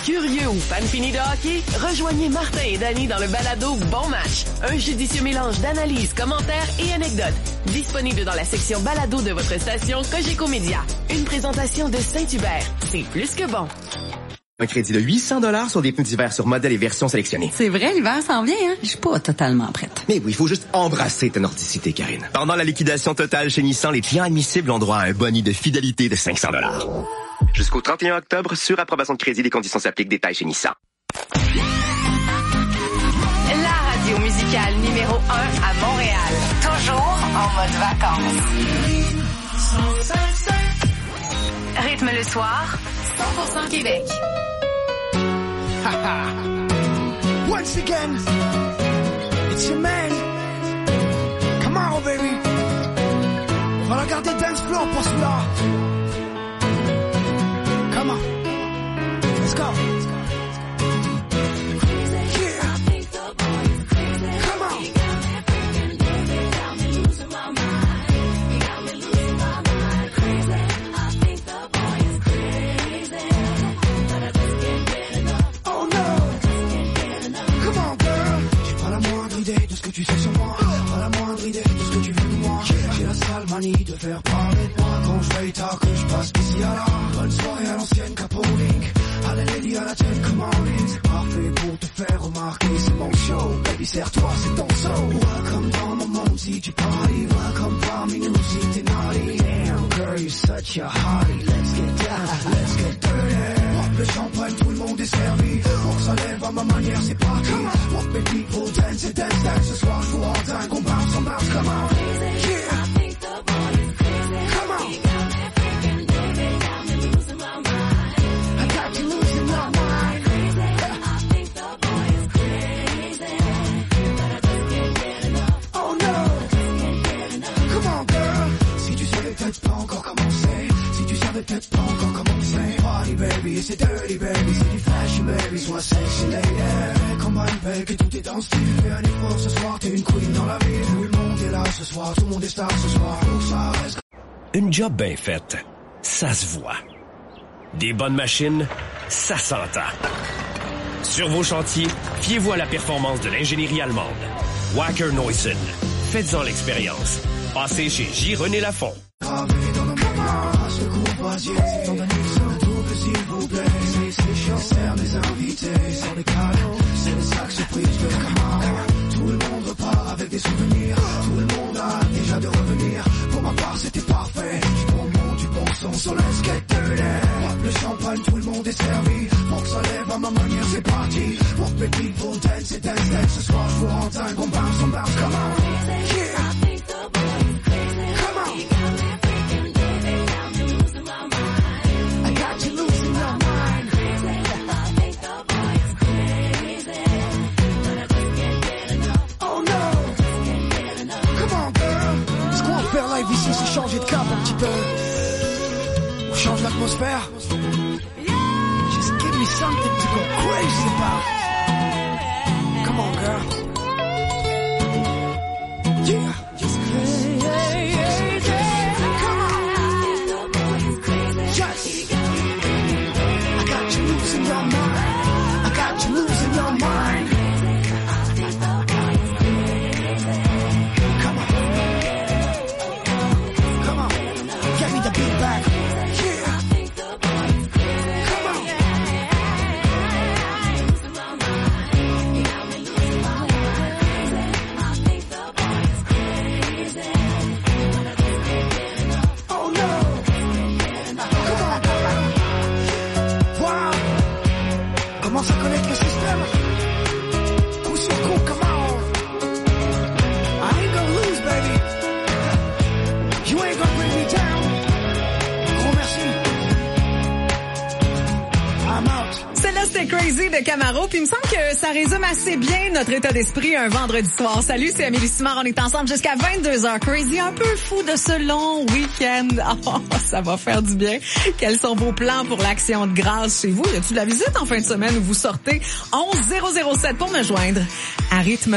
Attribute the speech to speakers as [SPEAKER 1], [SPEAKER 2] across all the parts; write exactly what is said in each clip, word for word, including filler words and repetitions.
[SPEAKER 1] Curieux ou fan fini de hockey? Rejoignez Martin et Danny dans le balado Bon Match. Un judicieux mélange d'analyses, commentaires et anecdotes. Disponible dans la section balado de votre station Cogeco Média. Une présentation de Saint-Hubert. C'est plus que bon.
[SPEAKER 2] Un crédit de huit cents dollars sur des pneus d'hiver sur modèle et version sélectionnée.
[SPEAKER 3] C'est vrai, l'hiver s'en vient, hein? Je suis pas totalement prête.
[SPEAKER 2] Mais oui, il faut juste embrasser ta nordicité, Karine. Pendant la liquidation totale chez Nissan, les clients admissibles ont droit à un boni de fidélité de cinq cents dollars. Jusqu'au trente et un octobre, sur approbation de crédit, les conditions s'appliquent. Détails chez Nissan.
[SPEAKER 4] La radio musicale numéro un à Montréal. Toujours en mode vacances. Rythme le soir. cent pour cent Québec.
[SPEAKER 5] Once again, it's your man. Come on, baby. On va regarder dance floor pour celui-là. Come on. Let's go. Tu sais sur moi, pas la moindre idée de ce que tu veux de moi. J'ai la sale manie de faire parler de moi. Quand je veille tard que je passe d'ici à là. Bonne soirée à l'ancienne Capolique. À la lady à la tienne commanding. C'est parfait pour te faire remarquer. C'est mon show, baby serre-toi, c'est ton show. Welcome dans mon monde si tu parties. Welcome parmi nous si t'es naughty. Damn girl, you're such a hottie. Let's get down, let's get dirty. Pop le champagne, tout le monde est servi. Pour que ça lève à ma manière, c'est parti. What my people dance et dance, dance. Ce soir, je vous rends dingue, on bounce, on bounce, come on. Yeah. Come on. I got you losing my mind. Oh no. Come on, girl. Si tu savais peut-être pas encore commencer. Si tu savais peut-être pas encore commencer. Party baby, c'est dirty baby. C'est du fashion baby, sois sexy lady. Combine baby, que tout est dans le style. Fais un effort ce soir, t'es une queen dans la ville. Tout le monde est là ce soir, tout le monde est star ce soir. Pour ça reste...
[SPEAKER 6] Une job bien faite, ça se voit. Des bonnes machines, ça s'entend. Sur vos chantiers, fiez-vous à la performance de l'ingénierie allemande. Wacker Neuson. Faites-en l'expérience. Passez chez J. René Lafont.
[SPEAKER 5] S'il vous plaît, c'est les chansons des invités, sans les cadeaux, c'est les sacs surprises de Camaro. Tout le monde repart avec des souvenirs, tout le monde a déjà de revenir. Pour ma part, c'était parfait, du bon monde, du bon son, so let's get dirty. Pop le champagne, tout le monde est servi, pour que ça lève à ma manière, c'est parti. Pour que people dance et dance, dance, ce soir, je vous rends dingue, on bounce, on bounce, come on. Yeah. Come on. Faire live ici, c'est changer de cap un petit peu. On change l'atmosphère. Just give me something to go crazy about. Come on, girl. Yeah. Just crazy. Come on. Yes. I got you losing your mind. I got you losing your mind.
[SPEAKER 7] Crazy de Camaro, puis il me semble que ça résume assez bien notre état d'esprit un vendredi soir. Salut, c'est Amélie Simard, on est ensemble jusqu'à vingt-deux heures. Crazy, un peu fou de ce long week-end. Oh, ça va faire du bien. Quels sont vos plans pour l'action de grâce chez vous? Y a-t-il de la visite en fin de semaine où vous sortez? onze zéro zéro sept pour me joindre à rythme.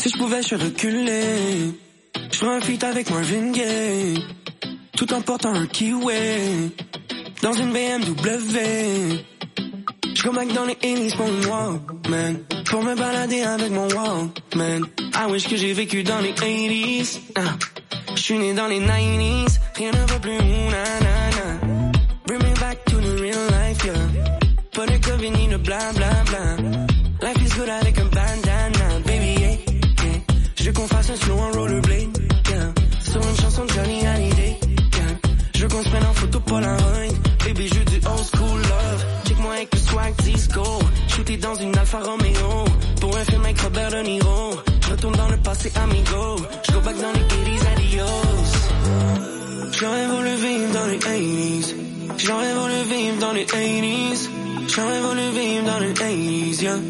[SPEAKER 5] Si je pouvais, je reculais. Je ferais un feat avec Marvin Gaye, tout en portant un kiwi dans une B M W. Je come back dans les eighties pour une Walkman, pour me balader avec mon Walkman. I wish que j'ai vécu dans les eighties. Ah. Je suis né dans les nineties, rien ne va plus, nanana. Bring me back to the real life, yeah. Pas de COVID ni de bla bla bla. Life is good avec un bandana, baby, yeah, yeah. Je veux qu'on fasse un slow en rollerblade, yeah. Sur une chanson de Johnny Hallyday, yeah. Je veux qu'on se prenne en photo Polaroid, baby, je veux du old school love. Check-moi avec le swag disco, shooté dans une Alfa Romeo, pour un film avec Robert De Niro. Je retourne dans le passé, amigo. Je go back dans les eighties, adios. J'aurais voulu vivre dans les eighties. J'aurais voulu vivre dans les eighties. J'aurais voulu vivre dans les eighties, yeah.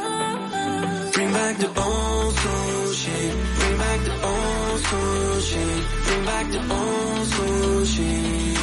[SPEAKER 5] Bring back the old school shit. Bring back the old school shit. Bring back the old school shit.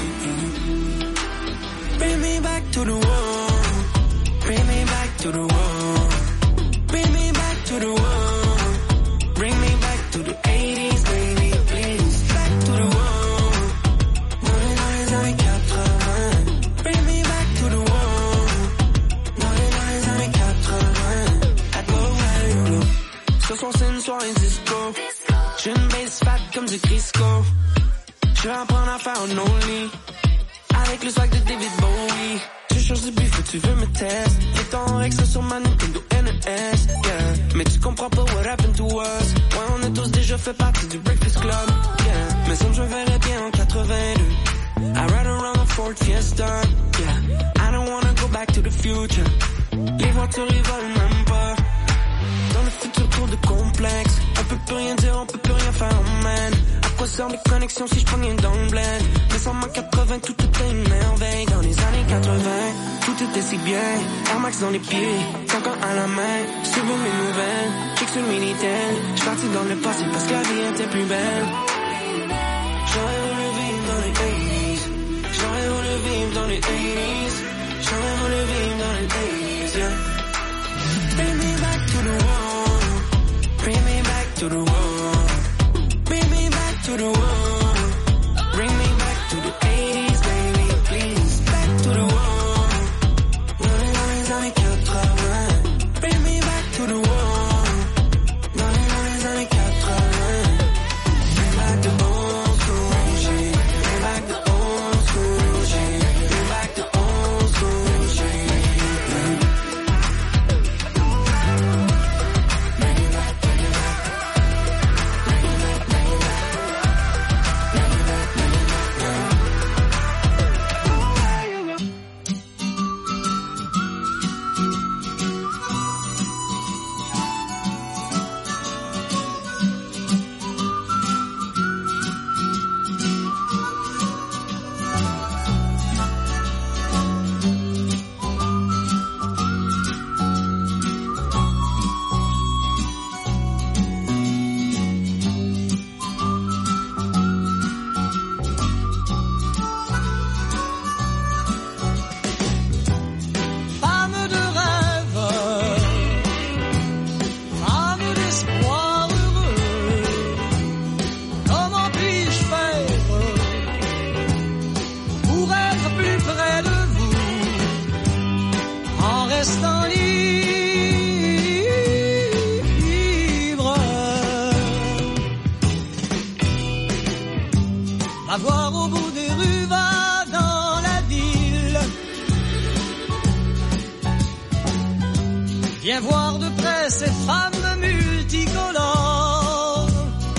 [SPEAKER 5] Bring me back to the world. Bring me back to the world. Bring me back to the world. Bring me back to the eighties, baby, please. Back to the world. Dans les, dans les années quatre-vingts. Bring me back to the world. Dans les, dans les années quatre-vingts. I'd go where you go. Ce soir c'est une soirée disco. J'ai une base fat comme du Crisco. Je vais apprendre à faire un only avec le swag de David Bowie. Tu changes de buffet, tu veux me tester. Et ton Rex sur ma Nintendo N E S, yeah. Mais tu comprends pas what happened to us. Ouais, on a tous déjà fait partie du Breakfast Club, yeah. Mais ça me je me verrais bien en quatre-vingt-deux. I ride around a Ford Fiesta, yeah. I don't wanna go back to the future. Les voitures ils volent même pas. Dans le futur tour de complexe. On peut plus rien dire, on peut plus rien faire, oh man. À quoi servent les connexions si je prends rien dans le bled? Mais sans ma quatre-vingts, tout était une merveille. Dans les années quatre-vingts, tout était si bien. Air Max dans les pieds, encore à la main. Suivez mes nouvelles, check sur le Minitel. J'suis parti dans le passé parce que la vie était plus belle. J'aurais voulu vivre dans les eighties. J'aurais voulu vivre dans les eighties. J'aurais voulu vivre dans les eighties, yeah. Bring me back to the world. Bring me back to the world. Bring me back to the world. Bring me back to the eighties, baby, please. Back to the world. Dans les, dans les années quatre-vingts. Bring me back to the world. Dans les, dans les années quatre-vingts. Bring back the old school shit. Bring back the old school shit. Bring back the old school shit.
[SPEAKER 8] Viens voir de près ces femmes multicolores.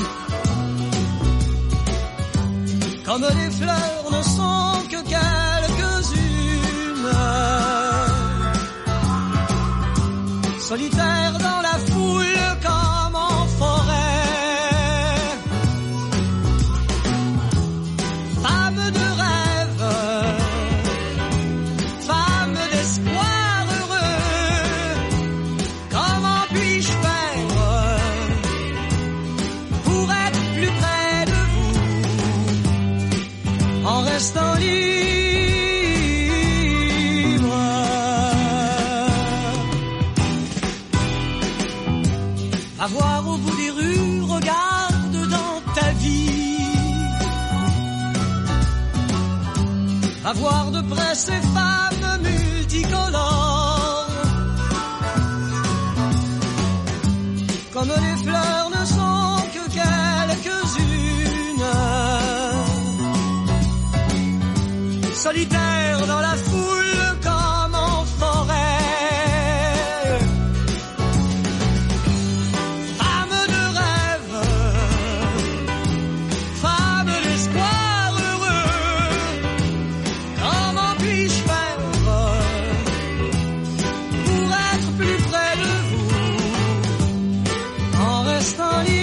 [SPEAKER 8] Comme les fleurs ne sont que quelques-unes, solitaires dans la foule comme en forêt. Femmes de rêve, femmes d'espoir heureux, comment puis-je faire pour être plus près de vous en restant libre? Avoir au bout des rues, regarde dans ta vie. À voir de près ces femmes multicolores, comme les fleurs ne sont que quelques-unes, solitaires dans la foule comme en forêt. Femmes de rêve, femmes d'espoir heureux, comment puis-je faire pour être plus près de vous en restant libre?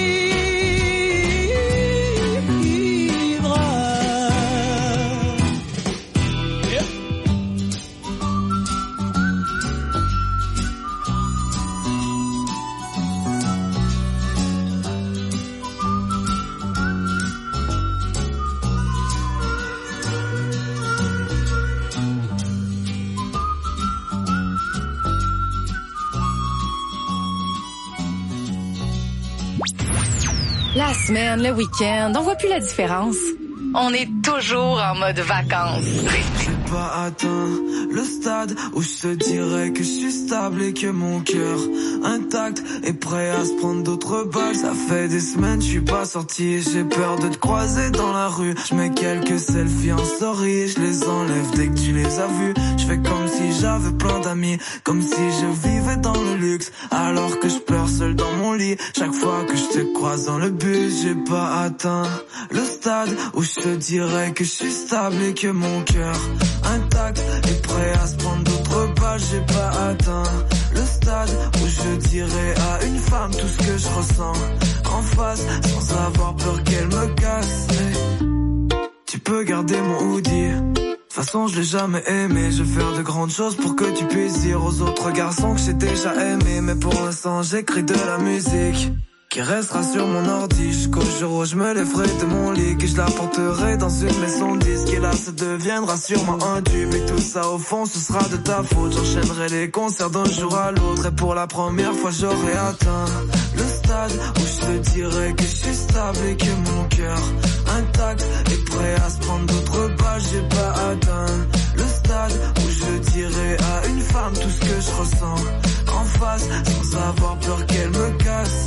[SPEAKER 4] La semaine, le week-end, on voit plus la différence. On est toujours en mode vacances.
[SPEAKER 9] J'ai pas atteint le stade où je te dirais que je suis stable et que mon cœur intact est prêt à se prendre d'autres balles. Ça fait des semaines je suis pas sorti et j'ai peur de te croiser dans la rue. Je mets quelques selfies en story et je les enlève dès que tu les as vus. Je fais comme si j'avais plein d'amis, comme si je vivais dans le luxe, alors que je pleure seul dans mon lit. Chaque fois que je te croise dans le bus, j'ai pas atteint le stade où je te dirais que je suis stable et que mon cœur intact est prêt à se prendre d'autres balles. J'ai pas atteint le stade où je dirais à une femme tout ce que je ressens en face, sans avoir peur qu'elle me casse. Mais tu peux garder mon hoodie, de toute façon je l'ai jamais aimé. Je vais faire de grandes choses pour que tu puisses dire aux autres garçons que j'ai déjà aimé. Mais pour l'instant j'écris de la musique qui restera sur mon ordi jusqu'au jour où je me lèverai de mon lit, que je la porterai dans une maison de disques. Et là ça deviendra sûrement un tube, et tout ça au fond ce sera de ta faute. J'enchaînerai les concerts d'un jour à l'autre, et pour la première fois j'aurai atteint le stade où je te dirais que je suis stable et que mon cœur intact est prêt à se prendre d'autres balles. J'ai pas atteint le stade où je dirais à une femme tout ce que je ressens en face, sans avoir peur qu'elle me casse.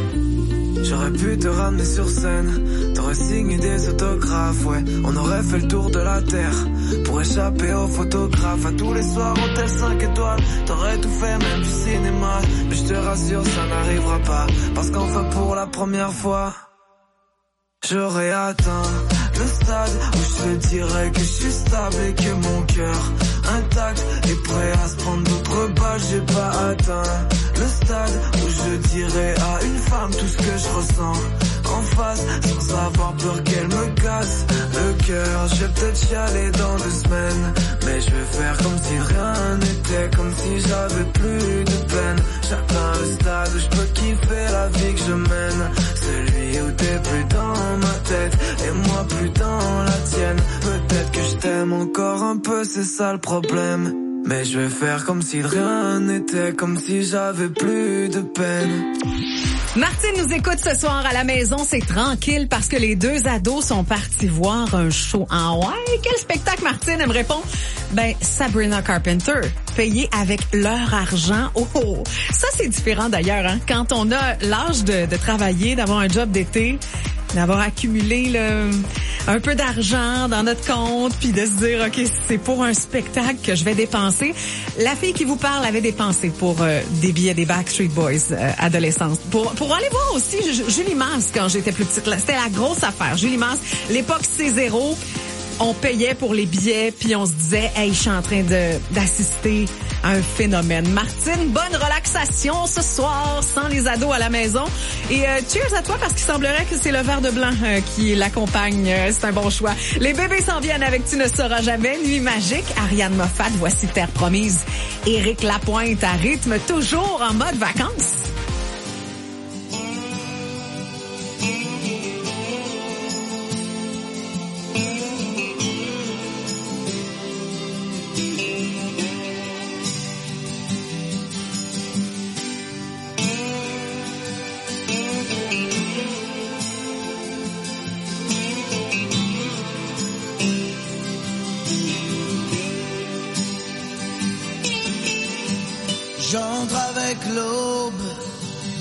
[SPEAKER 9] J'aurais pu te ramener sur scène, t'aurais signé des autographes, ouais. On aurait fait le tour de la terre pour échapper aux photographes. À tous les soirs, hôtel cinq étoiles, t'aurais tout fait, même du cinéma. Mais je te rassure, ça n'arrivera pas, parce qu'enfin pour la première fois j'aurais atteint le stade où je te dirais que je suis stable et que mon cœur intact est prêt à se prendre d'autres balles. J'ai pas atteint le stade où je dirais à une femme tout ce que je ressens en face, sans avoir peur qu'elle me casse le cœur. Je vais peut-être chialer dans deux semaines, mais je vais faire comme si rien n'était, comme si j'avais plus de peine. J'atteins le stade où je peux kiffer la vie que je mène, celui où t'es plus dans ma tête et moi plus dans la tienne. Peut-être que je t'aime encore un peu, c'est ça le problème, mais je vais faire comme si rien n'était, comme si j'avais plus de peine.
[SPEAKER 7] Martine nous écoute ce soir à la maison, c'est tranquille parce que les deux ados sont partis voir un show. Ah ouais, quel spectacle, Martine? Elle me répond, ben Sabrina Carpenter, payé avec leur argent. Oh, oh. Ça c'est différent d'ailleurs, hein? Quand on a l'âge de, de travailler, d'avoir un job d'été, d'avoir accumulé le, un peu d'argent dans notre compte, puis de se dire, OK, c'est pour un spectacle que je vais dépenser. La fille qui vous parle avait dépensé pour euh, des billets des Backstreet Boys euh, adolescence. Pour, pour aller voir aussi Julie Masse quand j'étais plus petite. C'était la grosse affaire. Julie Masse, l'époque C zéro, on payait pour les billets, puis on se disait, hey, je suis en train de d'assister à un phénomène. Martine, bonne relaxation ce soir, sans les ados à la maison. Et euh, cheers à toi, parce qu'il semblerait que c'est le verre de blanc euh, qui l'accompagne. Euh, c'est un bon choix. Les bébés s'en viennent avec Tu ne sauras jamais, Nuit magique, Ariane Moffat, voici Terre promise. Éric Lapointe à rythme, toujours en mode vacances.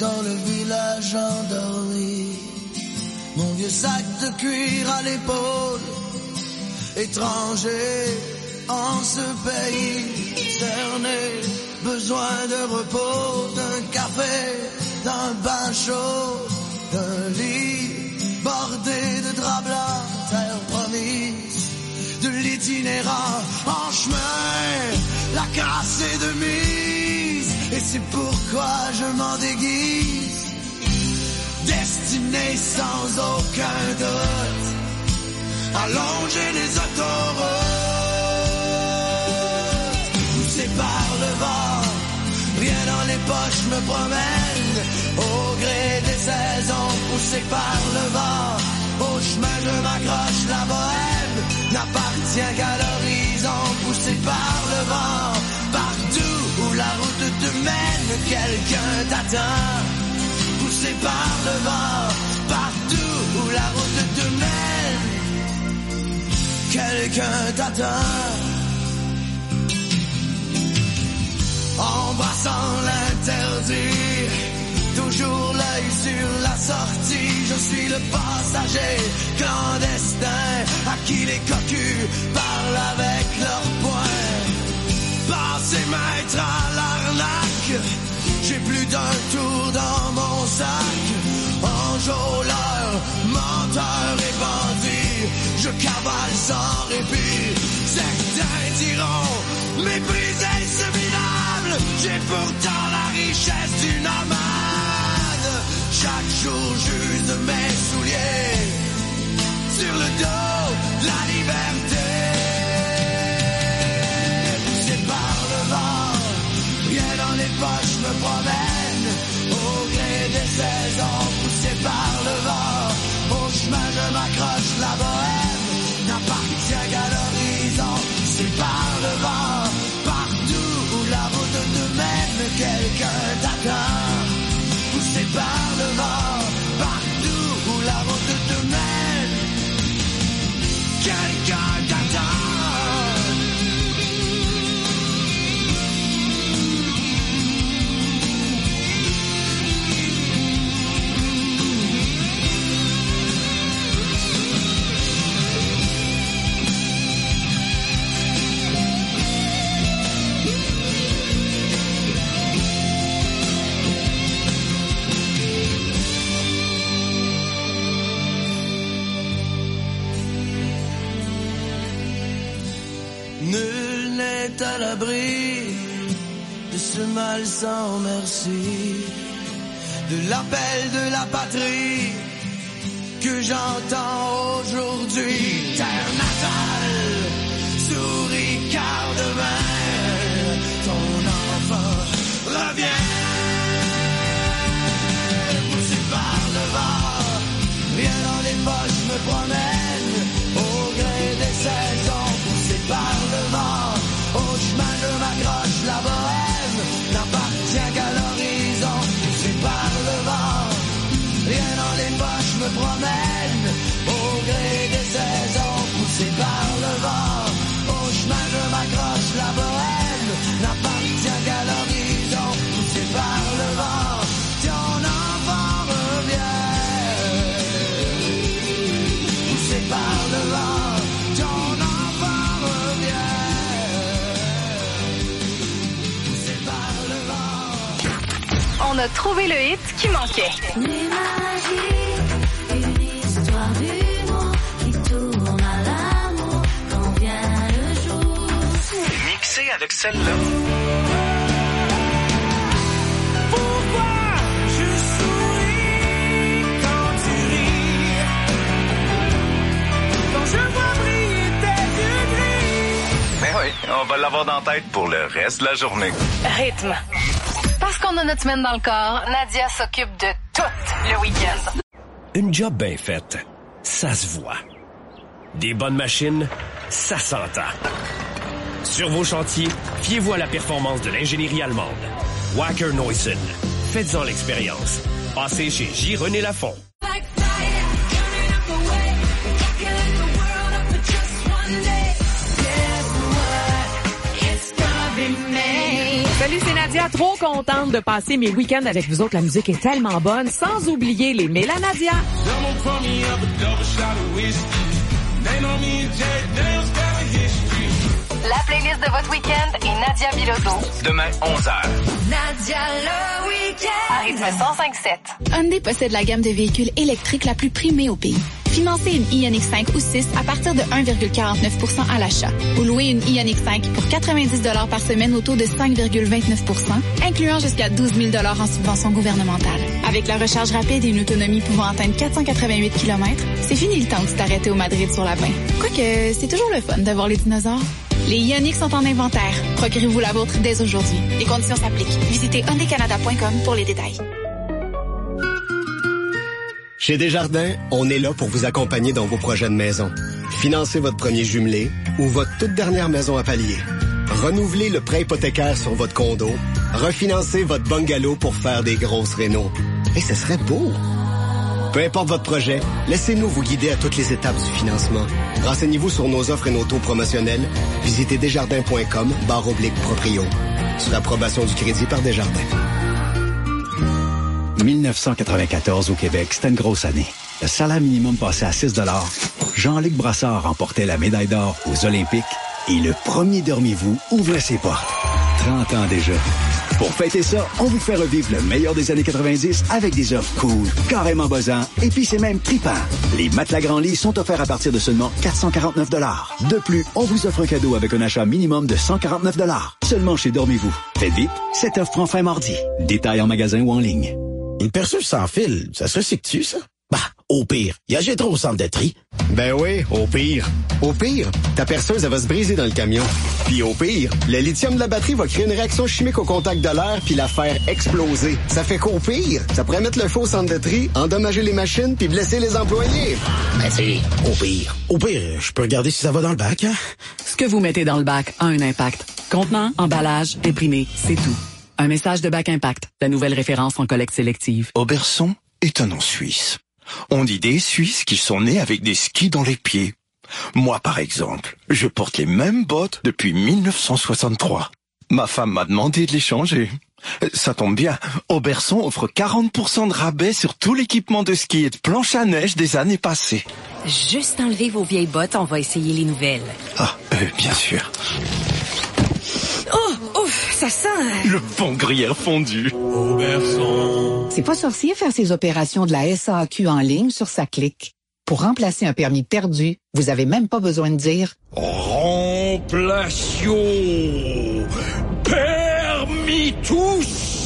[SPEAKER 5] dans le village endormi. Mon vieux sac de cuir à l'épaule, étranger en ce pays cerné, besoin de repos, d'un café, d'un bain chaud, d'un lit bordé de draps blancs, terre promise, de l'itinérant en chemin, la casse est de mise, et c'est pourquoi je m'en déguise, destiné sans aucun doute, allonger les autoroutes, poussé par le vent, rien dans les poches me promène, au gré des saisons, poussé par le vent, au chemin je m'accroche, la bohème n'appartient qu'à l'horizon, poussé par le vent, partout où la route te mène, quelqu'un t'attend, poussé par le vent, partout où la route te mène, quelqu'un t'attend. Embrassant l'interdit, toujours l'œil sur la sortie, je suis le passager clandestin à qui les cocus parlent avec leurs poings. Passez maître à l'arnaque, j'ai plus d'un tour dans mon sac, enjôleur, menteur et bandit, je cavale sans répit, certains diront mépriser ce minable, j'ai pourtant la richesse du nomade, chaque jour j'use de mes souliers, sur le dos de la liberté, poussé par le vent, rien dans les poches me promène, au gré des saisons, poussé par le vent, au chemin je m'accroche, la bohème n'appartient qu'à l'horizon, poussé par le vent, partout où la route te mène, quelqu'un t'attend, poussé par le vent, partout où la route te mène, quelqu'un t'attend. Nul n'est à l'abri de ce mal sans merci, de l'appel de la patrie que j'entends aujourd'hui. Terre natale, souris car demain ton enfant revient. Poussé par le vent, rien dans les poches me promène, au gré des saisons, poussé par le vent, au chemin je m'accroche, la bohème n'appartient qu'à l'horizon, poussé par le vent, rien dans les poches me promène, au gré des saisons, poussé par le vent, au chemin je m'accroche, la bohème n'appartient qu'à l'horizon, poussé par le vent, ton enfant revient, poussé par le vent, ton enfant revient, poussé par le vent.
[SPEAKER 4] On a trouvé le hit qui manquait.
[SPEAKER 10] Une histoire d'humour qui tourne à l'amour quand vient le jour.
[SPEAKER 6] Mixé avec celle-là.
[SPEAKER 8] Pourquoi je souris quand tu ris, quand je vois briller tes yeux gris.
[SPEAKER 11] Mais oui, on va l'avoir dans la tête pour le reste de la journée.
[SPEAKER 4] Rythme. Parce qu'on a notre semaine dans le corps, Nadia s'occupe de tout le week-end.
[SPEAKER 6] Une job bien faite, ça se voit. Des bonnes machines, ça s'entend. Sur vos chantiers, fiez-vous à la performance de l'ingénierie allemande. Wacker Neuson. Faites-en l'expérience. Passez chez J. René Lafont.
[SPEAKER 7] Salut, c'est Nadia. Trop contente de passer mes week-ends avec vous autres. La musique est tellement bonne. Sans oublier les Mélanadia.
[SPEAKER 4] La playlist de votre week-end est Nadia Bilodeau.
[SPEAKER 11] Demain, onze heures.
[SPEAKER 4] Nadia le week-end. À rythme cent cinq sept.
[SPEAKER 12] Hyundai possède la gamme de véhicules électriques la plus primée au pays. Financez une Ioniq cinq ou six à partir de un virgule quarante-neuf pour cent à l'achat. Ou louez une Ioniq cinq pour quatre-vingt-dix dollars par semaine au taux de cinq virgule vingt-neuf pour cent, incluant jusqu'à douze mille dollars en subvention gouvernementale. Avec la recharge rapide et une autonomie pouvant atteindre quatre cent quatre-vingt-huit kilomètres, c'est fini le temps de s'arrêter au Madrid sur la Lapin. Quoique, c'est toujours le fun de voir les dinosaures. Les Ioniq sont en inventaire. Procurez-vous la vôtre dès aujourd'hui. Les conditions s'appliquent. Visitez hyundai canada point com pour les détails.
[SPEAKER 13] Chez Desjardins, on est là pour vous accompagner dans vos projets de maison. Financez votre premier jumelé ou votre toute dernière maison à palier. Renouvelez le prêt hypothécaire sur votre condo. Refinancez votre bungalow pour faire des grosses rénaux. Et ce serait beau! Peu importe votre projet, laissez-nous vous guider à toutes les étapes du financement. Renseignez-vous sur nos offres et nos taux promotionnels. Visitez desjardins point com barre oblique proprio. Sur approbation du crédit par Desjardins.
[SPEAKER 14] dix-neuf cent quatre-vingt-quatorze au Québec, c'était une grosse année. Le salaire minimum passait à six dollars. Jean-Luc Brassard remportait la médaille d'or aux Olympiques et le premier Dormez-vous ouvrait ses portes. trente ans déjà. Pour fêter ça, on vous fait revivre le meilleur des années quatre-vingt-dix avec des offres cool, carrément buzzants, et puis c'est même trippant. Les matelas Grand Lit sont offerts à partir de seulement quatre cent quarante-neuf dollars. De plus, on vous offre un cadeau avec un achat minimum de cent quarante-neuf dollars. Seulement chez Dormez-vous. Faites vite, cette offre prend fin mardi. Détails en magasin ou en ligne.
[SPEAKER 15] Une perceuse sans fil, ça se recycle-tu, ça? Bah, au pire, il y a Gétro au centre de tri.
[SPEAKER 13] Ben oui, au pire. Au pire, ta perceuse, elle va se briser dans le camion. Puis au pire, le lithium de la batterie va créer une réaction chimique au contact de l'air puis la faire exploser. Ça fait qu'au pire, ça pourrait mettre le feu au centre de tri, endommager les machines puis blesser les employés.
[SPEAKER 15] Ben c'est au pire. Au pire, je peux regarder si ça va dans le bac, hein?
[SPEAKER 16] Ce que vous mettez dans le bac a un impact. Contenant, emballage, imprimé, c'est tout. Un message de Bac Impact, la nouvelle référence en collecte sélective.
[SPEAKER 17] Auberson est un nom suisse. On dit des Suisses qui sont nés avec des skis dans les pieds. Moi, par exemple, je porte les mêmes bottes depuis mille neuf cent soixante-trois. Ma femme m'a demandé de les changer. Ça tombe bien, Auberson offre quarante pour cent de rabais sur tout l'équipement de ski et de planche à neige des années passées.
[SPEAKER 18] Juste enlever vos vieilles bottes, on va essayer les nouvelles.
[SPEAKER 17] Ah, euh, bien sûr.
[SPEAKER 18] Oh, ouf, ça sent...
[SPEAKER 17] Le bon gruyère fondu.
[SPEAKER 19] Auberson. C'est pas sorcier faire ses opérations de la S A Q en ligne sur sa clique. Pour remplacer un permis perdu, vous avez même pas besoin de dire «
[SPEAKER 20] Remplation permis tous ».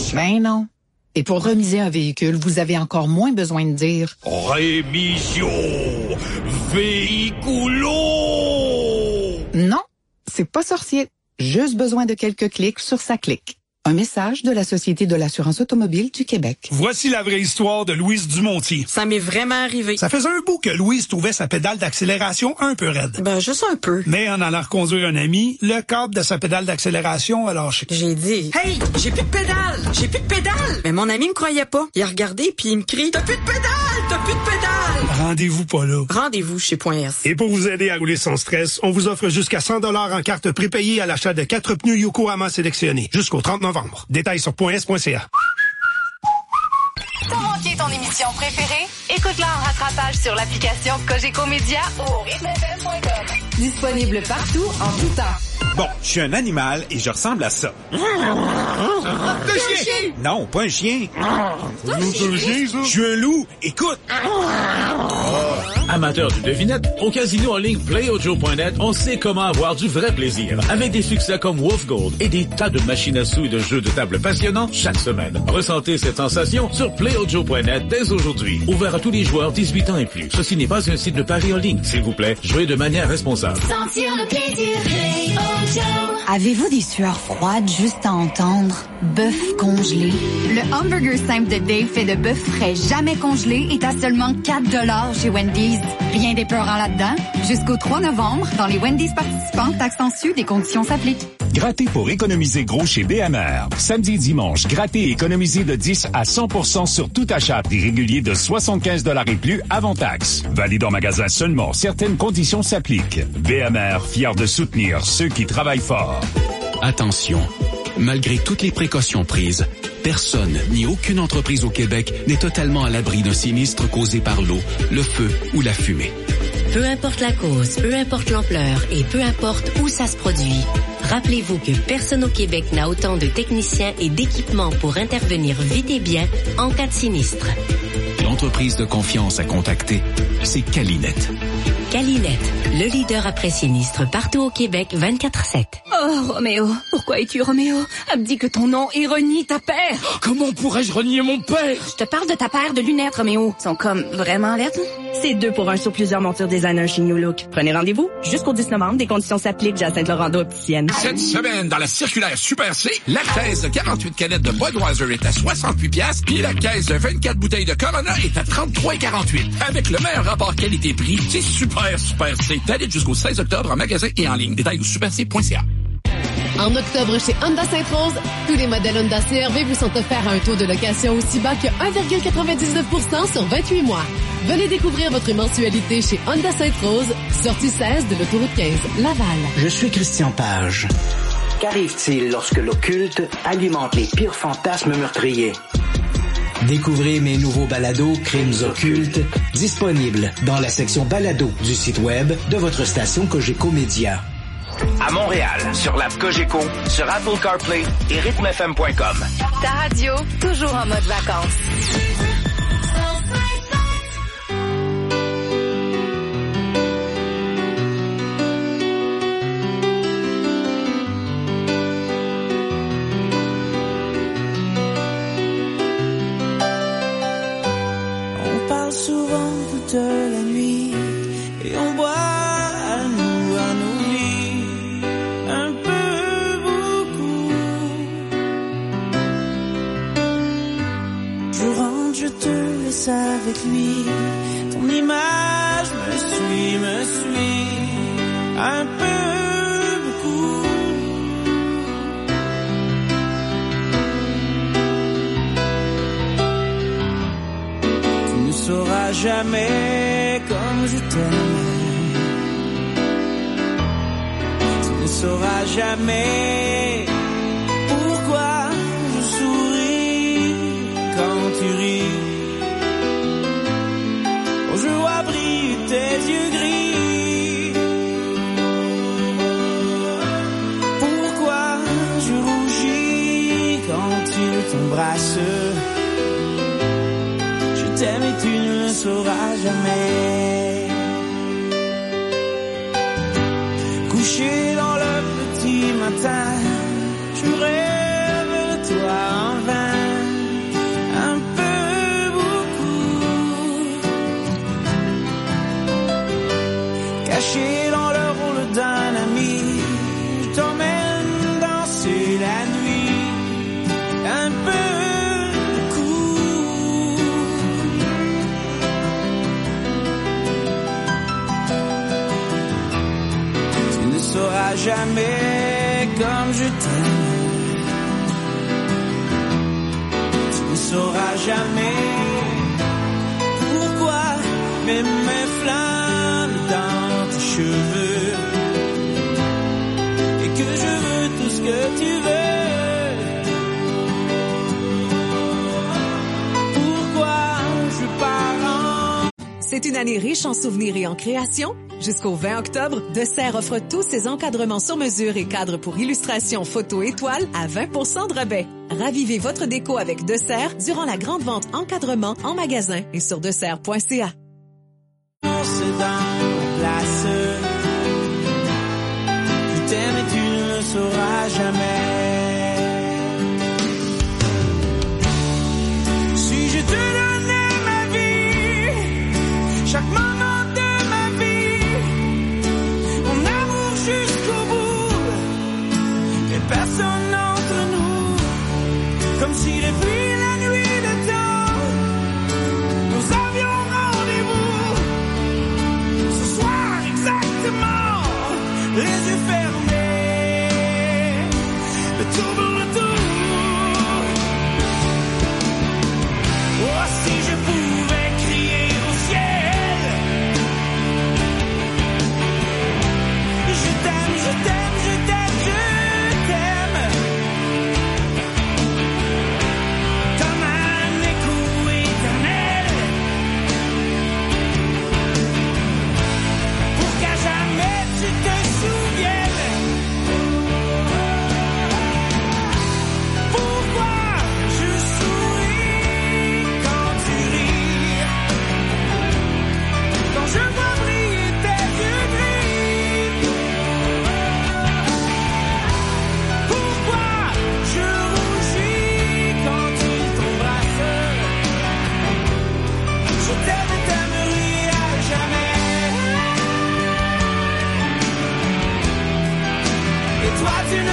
[SPEAKER 19] Ben non. Et pour remiser un véhicule, vous avez encore moins besoin de dire «
[SPEAKER 20] Rémission véhiculo ».
[SPEAKER 19] Non, c'est pas sorcier. Juste besoin de quelques clics sur sa clique. Un message de la Société de l'assurance automobile du Québec.
[SPEAKER 21] Voici la vraie histoire de Louise Dumontier.
[SPEAKER 18] Ça m'est vraiment arrivé.
[SPEAKER 21] Ça faisait un bout que Louise trouvait sa pédale d'accélération un peu raide.
[SPEAKER 18] Ben, juste un peu.
[SPEAKER 21] Mais en allant reconduire un ami, le câble de sa pédale d'accélération a lâché.
[SPEAKER 18] J'ai dit, « Hey, j'ai plus de pédale! J'ai plus de pédale! » Mais mon ami me croyait pas. Il a regardé puis il me crie, « T'as plus de pédale! T'as plus de pédale! »
[SPEAKER 21] Rendez-vous pas là.
[SPEAKER 18] Rendez-vous chez Point S.
[SPEAKER 21] Et pour vous aider à rouler sans stress, on vous offre jusqu'à cent dollars en carte prépayée à l'achat de quatre pneus Yokohama sélectionnés jusqu'au trente novembre. Détails sur point s point c a.
[SPEAKER 4] T'as manqué ton émission préférée? Écoute-la en rattrapage sur l'application Cogeco Média ou au rythme f m point com. Disponible partout, en tout temps.
[SPEAKER 22] Bon, je suis un animal et je ressemble à ça.
[SPEAKER 20] Un chien!
[SPEAKER 22] Non, pas un chien.
[SPEAKER 20] C'est un chien, ça?
[SPEAKER 22] Je suis un loup. Écoute!
[SPEAKER 23] Amateurs de devinettes, au casino en ligne play o joe point net, on sait comment avoir du vrai plaisir. Avec des succès comme Wolf Gold et des tas de machines à sous et de jeux de table passionnants chaque semaine. Ressentez cette sensation sur play o joe point net dès aujourd'hui. Ouvert à tous les joueurs dix-huit ans et plus. Ceci n'est pas un site de paris en ligne. S'il vous plaît, jouez de manière responsable.
[SPEAKER 10] Sentir le plaisir, Play O Joe.
[SPEAKER 24] Avez-vous des sueurs froides juste à entendre? Bœuf congelé.
[SPEAKER 25] Le hamburger simple de Dave fait de bœuf frais jamais congelé est à seulement quatre dollars chez Wendy's. Rien d'épeurant là-dedans. Jusqu'au trois novembre, dans les Wendy's participants, taxes en sus, des conditions s'appliquent.
[SPEAKER 26] Grattez pour économiser gros chez B M R. Samedi et dimanche, grattez et économisez de dix à cent pour cent sur tout achat prix régulier de soixante-quinze dollars et plus avant taxe. Valide en magasin seulement. Certaines conditions s'appliquent. B M R, fier de soutenir ceux qui travaillent fort.
[SPEAKER 27] Attention,
[SPEAKER 1] Malgré toutes les précautions prises, personne ni aucune entreprise au Québec n'est totalement à l'abri d'un sinistre causé par l'eau, le feu ou la fumée.
[SPEAKER 2] Peu importe la cause, peu importe l'ampleur et peu importe où ça se produit, rappelez-vous que personne au Québec n'a autant de techniciens et d'équipements pour intervenir vite et bien en cas de sinistre.
[SPEAKER 1] L'entreprise de confiance à contacter, c'est Calinet.
[SPEAKER 2] Calinet, le leader après sinistre partout au Québec vingt-quatre sept.
[SPEAKER 3] Oh, Roméo, pourquoi es-tu Roméo? Abdique que ton nom et renie ta paire.
[SPEAKER 20] Comment pourrais-je renier mon père?
[SPEAKER 3] Je te parle de ta paire de lunettes, Roméo. Ils sont comme vraiment lettres. C'est deux pour un sur plusieurs montures designer chez New Look. Prenez rendez-vous jusqu'au dix novembre. Des conditions s'appliquent. J'ai à Saint-Laurent opticienne.
[SPEAKER 5] Cette semaine, dans la circulaire Super C, la caisse de quarante-huit canettes de Budweiser est à soixante-huit piastres, puis la caisse de vingt-quatre bouteilles de Corona est à trente-trois quarante-huit. Avec le meilleur rapport qualité-prix, c'est super, super C. Valide jusqu'au seize octobre en magasin et en ligne. Détails au super c point c a.
[SPEAKER 8] En octobre, chez Honda Sainte-Rose, tous les modèles Honda C R V vous sont offerts à un taux de location aussi bas que un virgule quatre-vingt-dix-neuf pour cent sur vingt-huit mois. Venez découvrir votre mensualité chez Honda Sainte-Rose, sortie seize de l'autoroute quinze, Laval.
[SPEAKER 9] Je suis Christian Page. Qu'arrive-t-il lorsque l'occulte alimente les pires fantasmes meurtriers? Découvrez mes nouveaux balados Crimes occultes, disponibles dans la section balado du site web de votre station Cogeco Média.
[SPEAKER 27] À Montréal, sur l'app Cogeco, sur Apple CarPlay et rythme f m point com.
[SPEAKER 4] Ta radio, toujours en mode vacances.
[SPEAKER 28] On parle souvent toute la nuit et on boit à nous, à nos lits, un peu beaucoup. Je rentre, je te laisse avec lui, ton image me suit, me suit, un peu beaucoup. Tu ne sauras jamais comme je t'aime. Tu ne sauras jamais pourquoi je souris quand tu ris. Oh, je vois briller tes yeux gris. Pourquoi je rougis quand tu t'embrasses. Je t'aime et tu ne le sauras jamais. Couché dans le petit matin, je rêve de toi en vain, un peu beaucoup. Caché dans le rôle d'un ami, je t'emmène danser la nuit, un peu beaucoup. Tu ne sauras jamais comme je t'aime. Tu ne sauras jamais pourquoi même mes flammes dans tes cheveux et que je veux tout ce que tu veux. Pourquoi je pars en...
[SPEAKER 7] C'est une année riche en souvenirs et en créations. Jusqu'au vingt octobre, Dessert offre tous ses encadrements sur mesure et cadres pour illustration, photo et toile à vingt pour cent de rabais. Ravivez votre déco avec Dessert durant la grande vente encadrement en magasin et sur dessert point c a.
[SPEAKER 28] C'est dans place. Je t'aime et tu ne le sauras jamais. Si je te donnais ma vie, chaque moment de ma vie, mon amour jusqu'au bout, et personne entre nous, comme si depuis la nuit de temps, nous avions rendez-vous. Ce soir exactement, les yeux fermés, le tour pour le tour. Oh,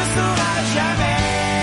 [SPEAKER 28] saura jamais.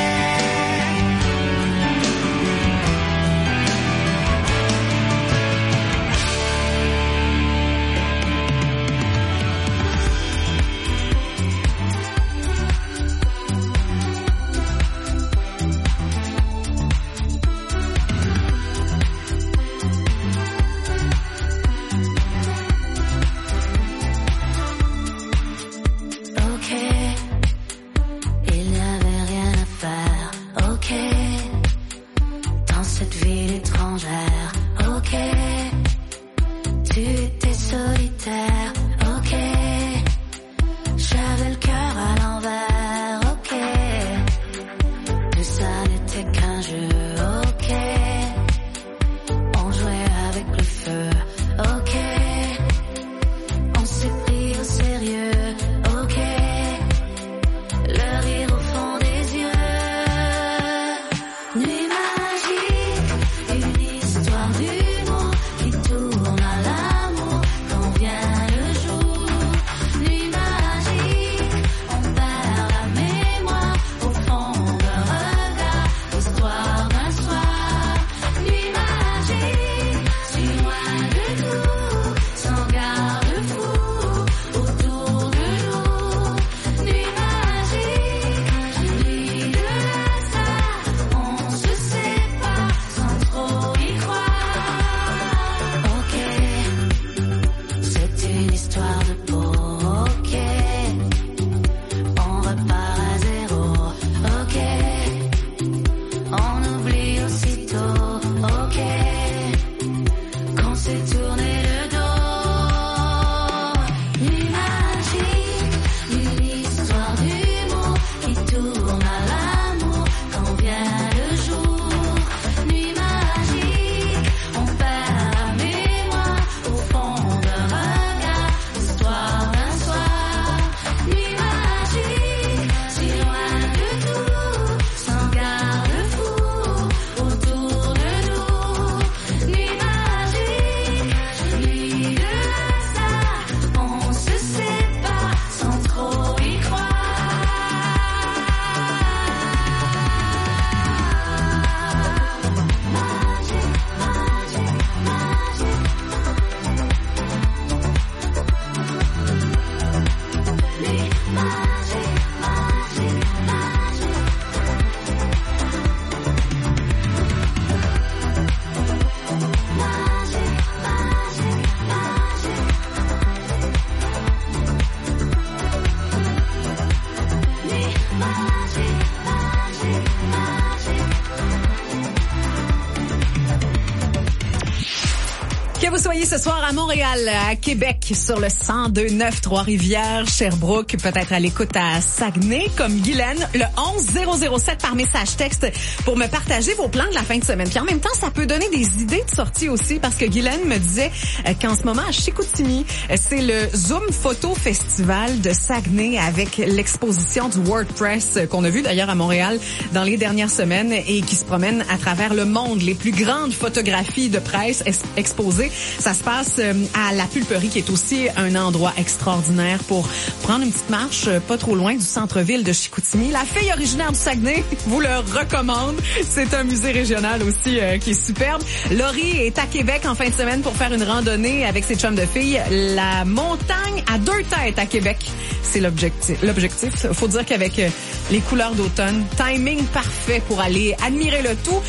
[SPEAKER 7] Que vous soyez ce soir à Montréal, à Québec, sur le cent deux neuf Trois-Rivières, Sherbrooke, peut-être à l'écoute à Saguenay, comme Guylaine, le onze zéro zéro sept par message texte pour me partager vos plans de la fin de semaine. Puis en même temps, ça peut donner des idées de sortie aussi, parce que Guylaine me disait qu'en ce moment, à Chicoutimi, c'est le Zoom Photo Festival de Saguenay avec l'exposition du WordPress qu'on a vu d'ailleurs à Montréal dans les dernières semaines et qui se promène à travers le monde. Les plus grandes photographies de presse exposées. Ça se passe à la Pulperie, qui est aussi un endroit extraordinaire pour prendre une petite marche pas trop loin du centre-ville de Chicoutimi. La fille originaire du Saguenay vous le recommande. C'est un musée régional aussi euh, qui est superbe. Laurie est à Québec en fin de semaine pour faire une randonnée avec ses chums de filles. La montagne à deux têtes à Québec, c'est l'objectif. L'objectif, faut dire qu'avec euh, les couleurs d'automne, timing parfait pour aller admirer le tout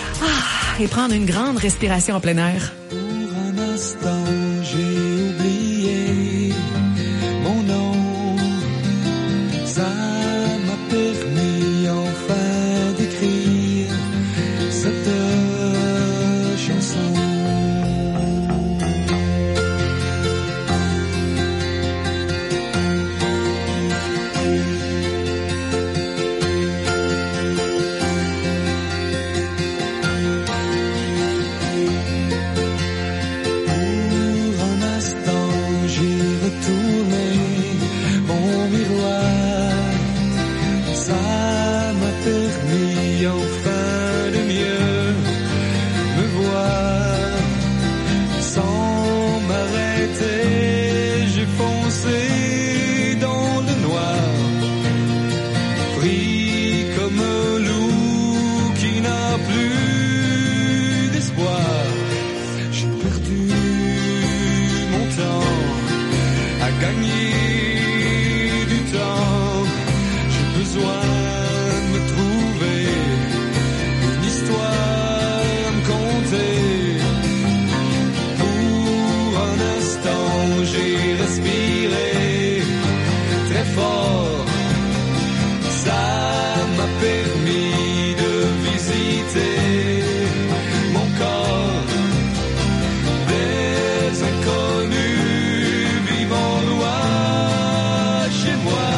[SPEAKER 7] ah, et prendre une grande respiration en plein air.
[SPEAKER 28] Un instant, j'ai oublié mon nom. Ça m'a permis enfin d'écrire cette chanson. gagner du temps. J'ai besoin de me trouver une histoire à me conter. Pour un instant, j'ai respiré très fort. Ça m'a permis de visiter mon corps. Des inconnus vivant loin chez moi.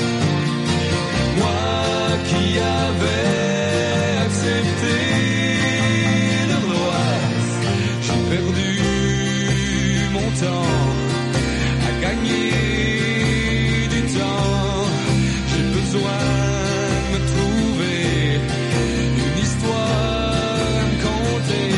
[SPEAKER 28] Moi qui avais accepté leur loi. J'ai perdu mon temps à gagner du temps. J'ai besoin de me trouver une histoire à me conter.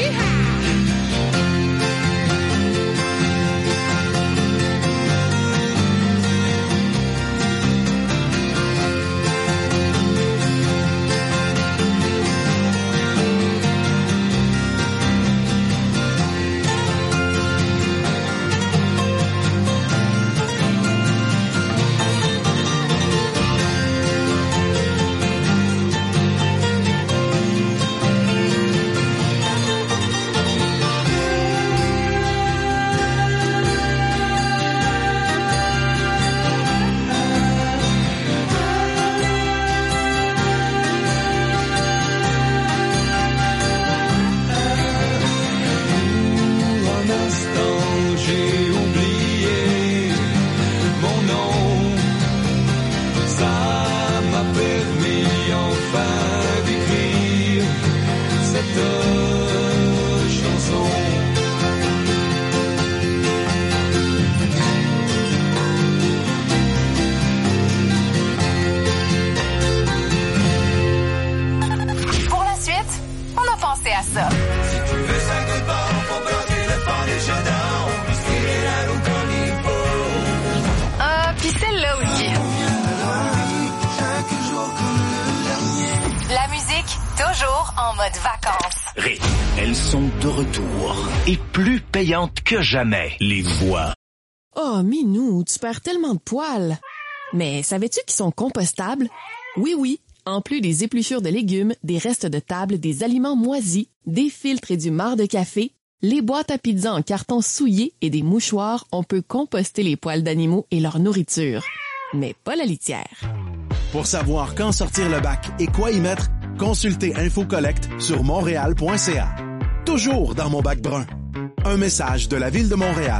[SPEAKER 27] Elles sont de retour et plus payantes que jamais. Les voix.
[SPEAKER 6] Oh, Minou, tu perds tellement de poils. Mais savais-tu qu'ils sont compostables? Oui, oui. En plus des épluchures de légumes, des restes de table, des aliments moisis, des filtres et du marc de café, les boîtes à pizza en carton souillé et des mouchoirs, on peut composter les poils d'animaux et leur nourriture. Mais pas la litière.
[SPEAKER 11] Pour savoir quand sortir le bac et quoi y mettre, consultez InfoCollect sur montréal point c a. Toujours dans mon bac brun. Un message de la Ville de Montréal.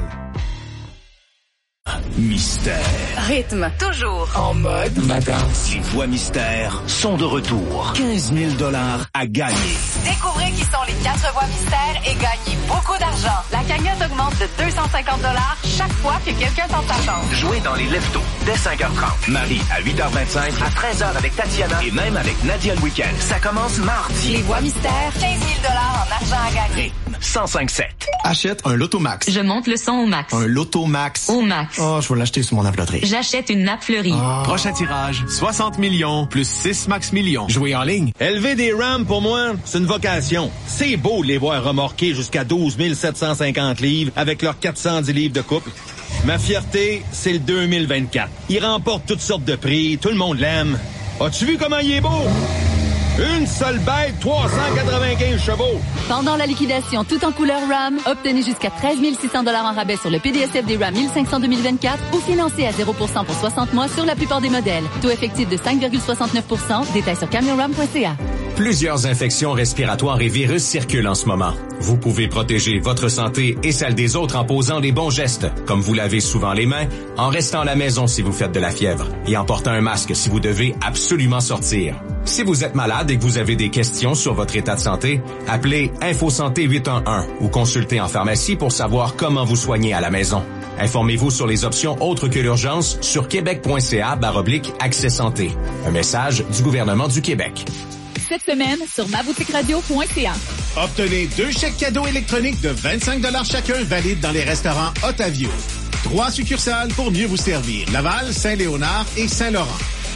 [SPEAKER 27] Mystère.
[SPEAKER 3] Rythme. Toujours
[SPEAKER 27] En mode vacances. Les voix mystères sont de retour. quinze mille dollars à gagner.
[SPEAKER 4] Découvrez qui sont les quatre voix mystères et gagnez beaucoup d'argent. La cagnotte augmente de deux cent cinquante dollars chaque fois que quelqu'un tente sa chance.
[SPEAKER 27] Jouez dans les leftos dès cinq heures trente. Marie à huit heures vingt-cinq, à treize heures avec Tatiana et même avec Nadia le week-end. Ça commence mardi.
[SPEAKER 4] Les voix mystères, quinze mille dollars en argent à gagner.
[SPEAKER 27] Rythme cent cinq sept.
[SPEAKER 12] Achète un Lotomax.
[SPEAKER 13] Je monte le son au max.
[SPEAKER 12] Un Lotomax.
[SPEAKER 13] Au max.
[SPEAKER 12] Oh, je vais l'acheter sur mon nappe loterie.
[SPEAKER 13] J'achète une nappe fleurie.
[SPEAKER 12] Oh.
[SPEAKER 14] Prochain tirage, soixante millions plus six max millions. Jouer en ligne.
[SPEAKER 15] Élever des Rams, pour moi, c'est une vocation. C'est beau de les voir remorquer jusqu'à douze mille sept cent cinquante livres avec leurs quatre cent dix livres de couple. Ma fierté, c'est le deux mille vingt-quatre. Il remporte toutes sortes de prix, tout le monde l'aime. As-tu vu comment il est beau? Une seule bête, trois cent quatre-vingt-quinze chevaux.
[SPEAKER 16] Pendant la liquidation tout en couleur RAM, obtenez jusqu'à treize mille six cents dollars en rabais sur le P D S F des RAM mille cinq cents deux mille vingt-quatre ou financé à zéro pour cent pour soixante mois sur la plupart des modèles. Taux effectif de cinq virgule soixante-neuf pour cent. Détails sur camion ram point c a.
[SPEAKER 17] Plusieurs infections respiratoires et virus circulent en ce moment. Vous pouvez protéger votre santé et celle des autres en posant les bons gestes, comme vous lavez souvent les mains, en restant à la maison si vous faites de la fièvre et en portant un masque si vous devez absolument sortir. Si vous êtes malade et que vous avez des questions sur votre état de santé, appelez InfoSanté huit un un ou consultez en pharmacie pour savoir comment vous soigner à la maison. Informez-vous sur les options autres que l'urgence sur québec point c a barre oblique accès santé. Un message du gouvernement du Québec.
[SPEAKER 16] Cette semaine sur ma boutique radio point c a.
[SPEAKER 11] Obtenez deux chèques cadeaux électroniques de vingt-cinq dollars chacun valides dans les restaurants Otavio. Trois succursales pour mieux vous servir. Laval, Saint-Léonard et Saint-Laurent.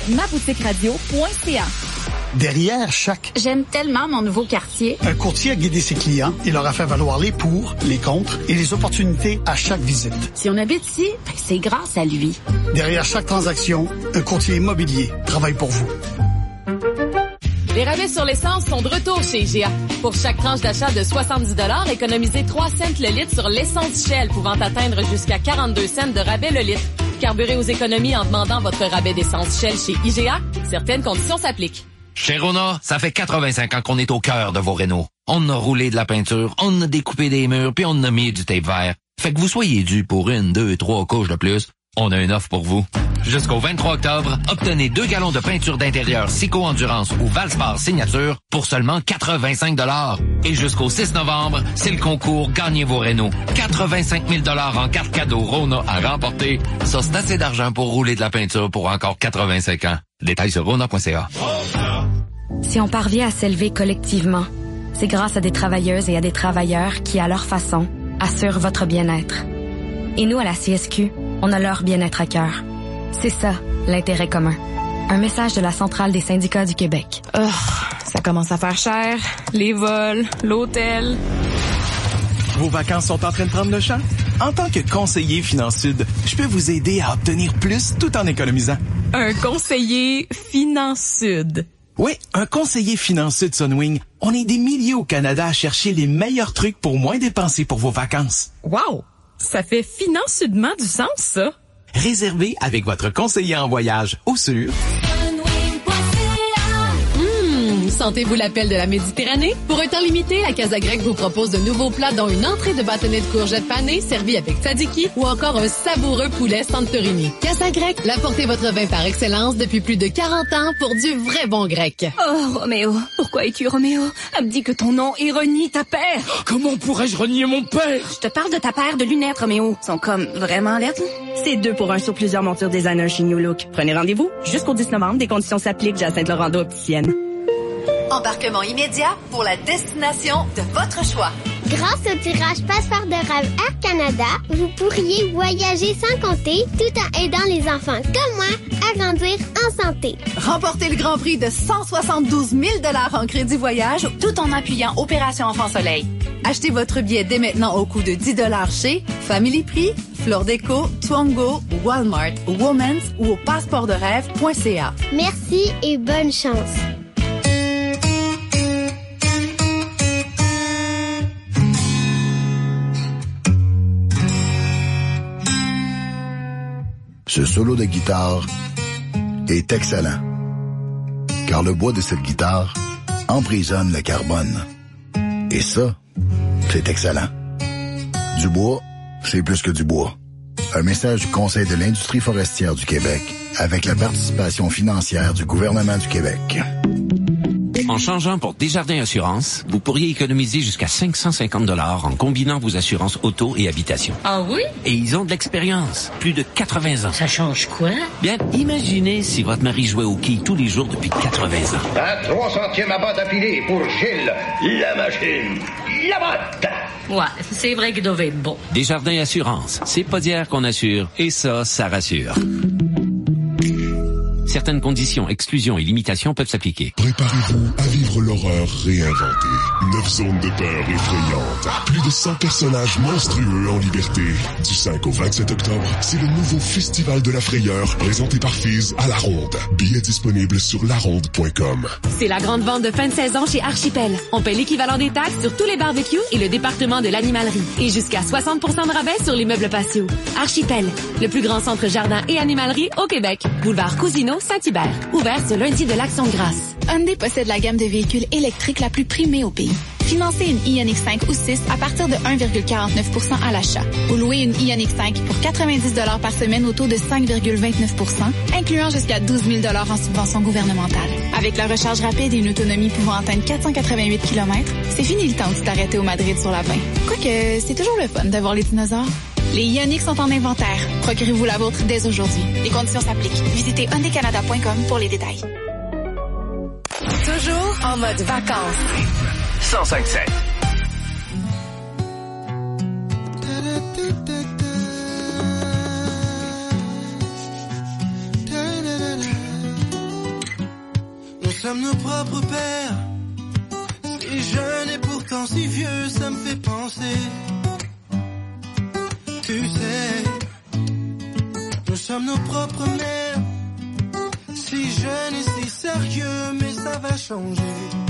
[SPEAKER 10] ma boutique radio point c a.
[SPEAKER 18] Derrière chaque...
[SPEAKER 10] J'aime tellement mon nouveau quartier.
[SPEAKER 18] Un courtier a guidé ses clients et leur a fait valoir les pour, les contre et les opportunités à chaque visite.
[SPEAKER 10] Si on habite ici, ben c'est grâce à lui.
[SPEAKER 18] Derrière chaque transaction, un courtier immobilier travaille pour vous.
[SPEAKER 6] Les rabais sur l'essence sont de retour chez I G A. Pour chaque tranche d'achat de soixante-dix dollars, économisez trois cents le litre sur l'essence Shell, pouvant atteindre jusqu'à quarante-deux cents de rabais le litre. Carburez aux économies en demandant votre rabais d'essence Shell chez I G A. Certaines conditions s'appliquent.
[SPEAKER 19] Chez Rona, ça fait quatre-vingt-cinq ans qu'on est au cœur de vos rénaux. On a roulé de la peinture, on a découpé des murs, puis on a mis du tape vert. Fait que vous soyez dû pour une, deux, trois couches de plus, on a une offre pour vous. Jusqu'au vingt-trois octobre, obtenez deux gallons de peinture d'intérieur Sico Endurance ou Valspar Signature pour seulement quatre-vingt-cinq dollars. Et jusqu'au six novembre, c'est le concours Gagnez vos rénaux. quatre-vingt-cinq mille dollars en carte cadeau Rona à remporter. Ça, c'est assez d'argent pour rouler de la peinture pour encore quatre-vingt-cinq ans. Détails sur rona point c a.
[SPEAKER 10] Si on parvient à s'élever collectivement, c'est grâce à des travailleuses et à des travailleurs qui, à leur façon, assurent votre bien-être. Et nous, à la C S Q, on a leur bien-être à cœur. C'est ça, l'intérêt commun. Un message de la Centrale des syndicats du Québec.
[SPEAKER 6] Oh, ça commence à faire cher. Les vols, l'hôtel...
[SPEAKER 21] Vos vacances sont en train de prendre le champ? En tant que conseiller FinanceSud, je peux vous aider à obtenir plus tout en économisant.
[SPEAKER 6] Un conseiller FinanceSud.
[SPEAKER 21] Oui, un conseiller FinanceSud Sunwing. On est des milliers au Canada à chercher les meilleurs trucs pour moins dépenser pour vos vacances.
[SPEAKER 6] Wow! Ça fait financement du sens, ça.
[SPEAKER 21] Réservez avec votre conseiller en voyage au sur...
[SPEAKER 8] Sentez-vous l'appel de la Méditerranée? Pour un temps limité, la Casa Grecque vous propose de nouveaux plats dont une entrée de bâtonnets de courgettes panées servie avec tzatziki ou encore un savoureux poulet Santorini. Casa Grecque, l'apportez votre vin par excellence depuis plus de quarante ans pour du vrai bon grec.
[SPEAKER 3] Oh, Roméo, pourquoi es-tu Roméo? Elle me dit que ton nom est renie ta père.
[SPEAKER 20] Comment pourrais-je renier mon père?
[SPEAKER 3] Je te parle de ta paire de lunettes, Roméo. Ils sont comme vraiment lettres. C'est deux pour un sur plusieurs montures designer chez New Look. Prenez rendez-vous jusqu'au dix novembre. Des conditions s'appliquent. Jacinthe Laurent opticienne.
[SPEAKER 4] Embarquement immédiat pour la destination de votre choix.
[SPEAKER 22] Grâce au tirage Passeport de rêve Air Canada, vous pourriez voyager sans compter tout en aidant les enfants comme moi à grandir en santé.
[SPEAKER 4] Remportez le grand prix de cent soixante-douze mille dollars en crédit voyage tout en appuyant Opération Enfant Soleil. Achetez votre billet dès maintenant au coût de dix dollars chez Family Prix, Fleur Déco, Twango, Walmart, Women's ou au passeport de rêve point c a.
[SPEAKER 22] Merci et bonne chance.
[SPEAKER 23] Ce solo de guitare est excellent, car le bois de cette guitare emprisonne le carbone. Et ça, c'est excellent. Du bois, c'est plus que du bois. Un message du Conseil de l'industrie forestière du Québec avec la participation financière du gouvernement du Québec.
[SPEAKER 24] En changeant pour Desjardins Assurance, vous pourriez économiser jusqu'à cinq cent cinquante dollars en combinant vos assurances auto et habitation.
[SPEAKER 2] Ah oui?
[SPEAKER 24] Et ils ont de l'expérience, plus de quatre-vingts ans.
[SPEAKER 2] Ça change quoi?
[SPEAKER 24] Bien, imaginez si votre mari jouait au quilles tous les jours depuis quatre-vingts ans.
[SPEAKER 25] Un trois centièmes à botte affilée pour Gilles, la machine, la botte.
[SPEAKER 2] Ouais, c'est vrai qu'il devait être bon.
[SPEAKER 24] Desjardins Assurance, c'est pas d'hier qu'on assure, et ça, ça rassure. Certaines conditions, exclusions et limitations peuvent s'appliquer.
[SPEAKER 29] Préparez-vous à vivre l'horreur réinventée. Neuf zones de peur effrayantes. Plus de cent personnages monstrueux en liberté. Du cinq au vingt-sept octobre, c'est le nouveau Festival de la Frayeur présenté par Fizz à La Ronde. Billets disponibles sur la ronde point com.
[SPEAKER 6] C'est la grande vente de fin de saison chez Archipel. On paie l'équivalent des taxes sur tous les barbecues et le département de l'animalerie. Et jusqu'à soixante pour cent de rabais sur les meubles patio. Archipel, le plus grand centre jardin et animalerie au Québec. Boulevard Cousineau, Saint-Hubert. Ouvert ce lundi de l'Action de grâce.
[SPEAKER 10] Hyundai possède la gamme de véhicules électriques la plus primée au pays. Financez une Ioniq cinq ou six à partir de un virgule quarante-neuf pour cent à l'achat. Ou louez une Ioniq cinq pour quatre-vingt-dix dollars par semaine au taux de cinq virgule vingt-neuf pour cent, incluant jusqu'à douze mille dollars en subvention gouvernementale. Avec la recharge rapide et une autonomie pouvant atteindre quatre cent quatre-vingt-huit kilomètres, c'est fini le temps de t'arrêter au Madrid sur la vingt. Quoique, c'est toujours le fun de voir les dinosaures. Les Ioniq sont en inventaire. Procurez-vous la vôtre dès aujourd'hui. Les conditions s'appliquent. Visitez hyundai canada point com pour les détails.
[SPEAKER 4] Toujours en mode vacances.
[SPEAKER 27] cent cinq sept.
[SPEAKER 1] propre père. Si jeune et pourtant si vieux, ça me fait penser. Tu sais, nous sommes nos propres mères. Si jeune et si sérieux, mais ça va changer.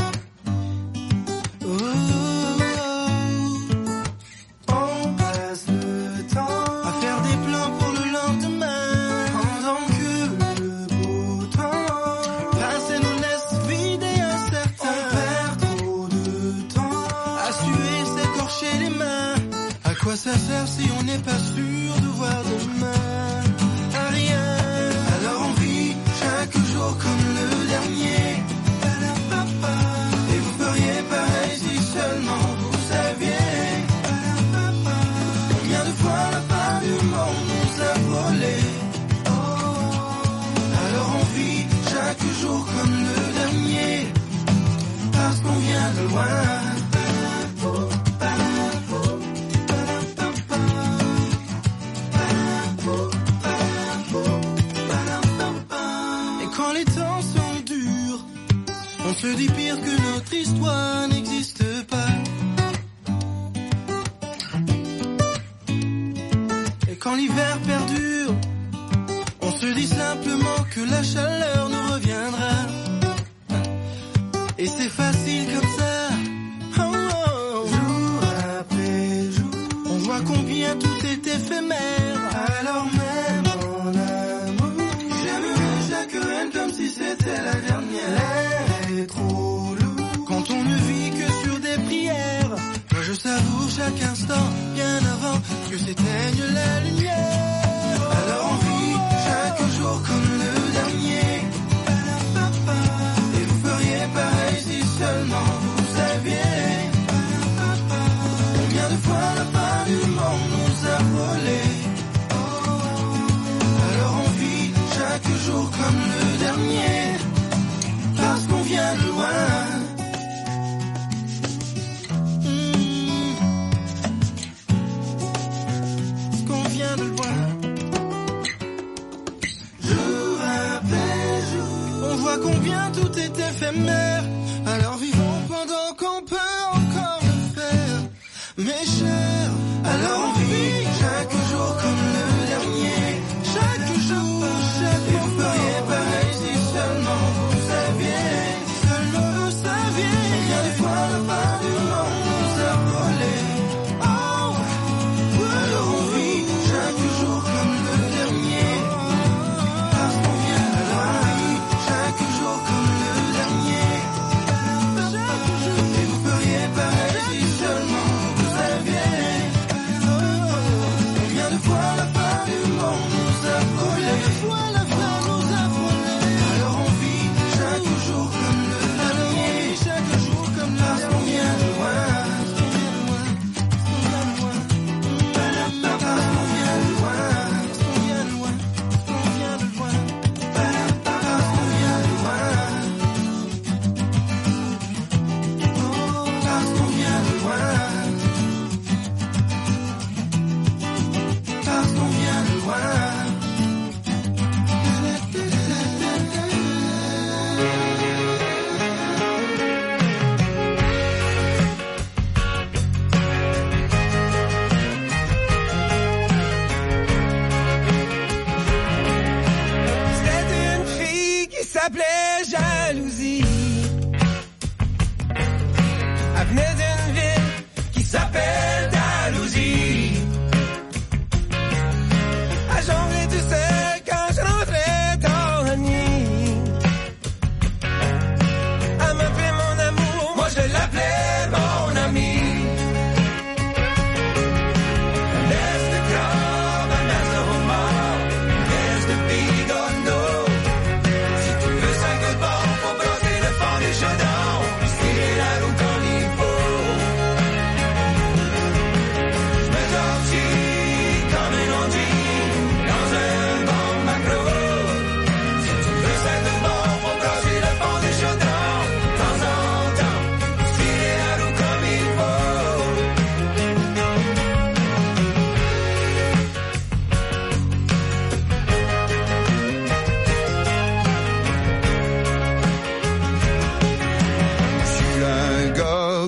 [SPEAKER 1] Oh, oh, oh. On passe le temps à faire des plans pour le lendemain, pendant que le beau temps passer nous laisse vides et incertains. On perd trop de temps à suer, s'écorcher les mains. À quoi ça sert si on n'est pas sûr de voir demain? À rien. Alors on vit chaque jour comme le dernier. Et vous feriez pareil si seulement vous saviez. Combien de fois la fin du monde nous a volé. Alors on vit chaque jour comme le dernier, parce qu'on vient de loin. On se dit pire que notre histoire n'existe pas. Et quand l'hiver perdure, on se dit simplement que la chaleur nous reviendra. Et c'est facile comme ça. Oh, oh. Jour après jour, on voit combien tout est éphémère. Alors même en amour, j'aimerais chaque reine comme si c'était la dernière. Trop lourd quand on ne vit que sur des prières. Moi je savoure chaque instant bien avant que s'éteigne la lumière. Alors on vit chaque jour comme le dernier. Et vous feriez pareil si seulement vous saviez. Combien de fois la fin du monde nous a volé. Alors on vit chaque jour comme le dernier, parce qu'on vient de loin. Mmh. Parce qu'on vient de loin. Jour après jour, on voit combien tout est éphémère. Alors vivons pendant qu'on peut encore le faire. Mes chers, alors on vit chaque jour comme le dernier. Chaque jour, chaque jour, vous feriez pareil si seulement vous saviez. Seulement vous saviez. Combien de fois la fin du monde nous a volé. Oh, alors on vit chaque jour comme le dernier, parce qu'on vient de loin. Chaque jour comme le dernier,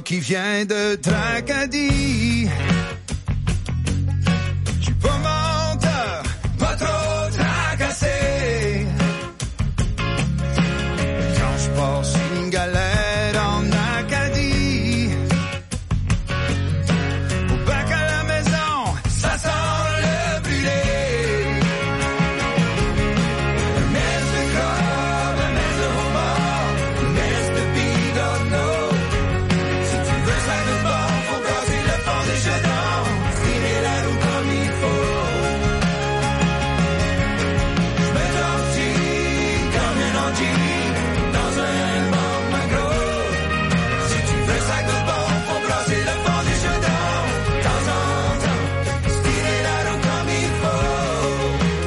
[SPEAKER 5] qui vient de Tracadie. J'suis pas menteur, pas trop tracassé. Quand j'passe une galère en Acadie, au bac à la maison, ça sent le brûlé. Un mess de crabe, un mess de homard, un mess de bigorneau. Si tu veux ça de bon, faut casser le fond des chaudrons, tirer la roue comme il faut. J'mets gentil comme un anti dans un bon magro. Si tu veux ça de bon, faut brasser le fond des chaudrons, de temps en temps, tirer la roue comme il faut.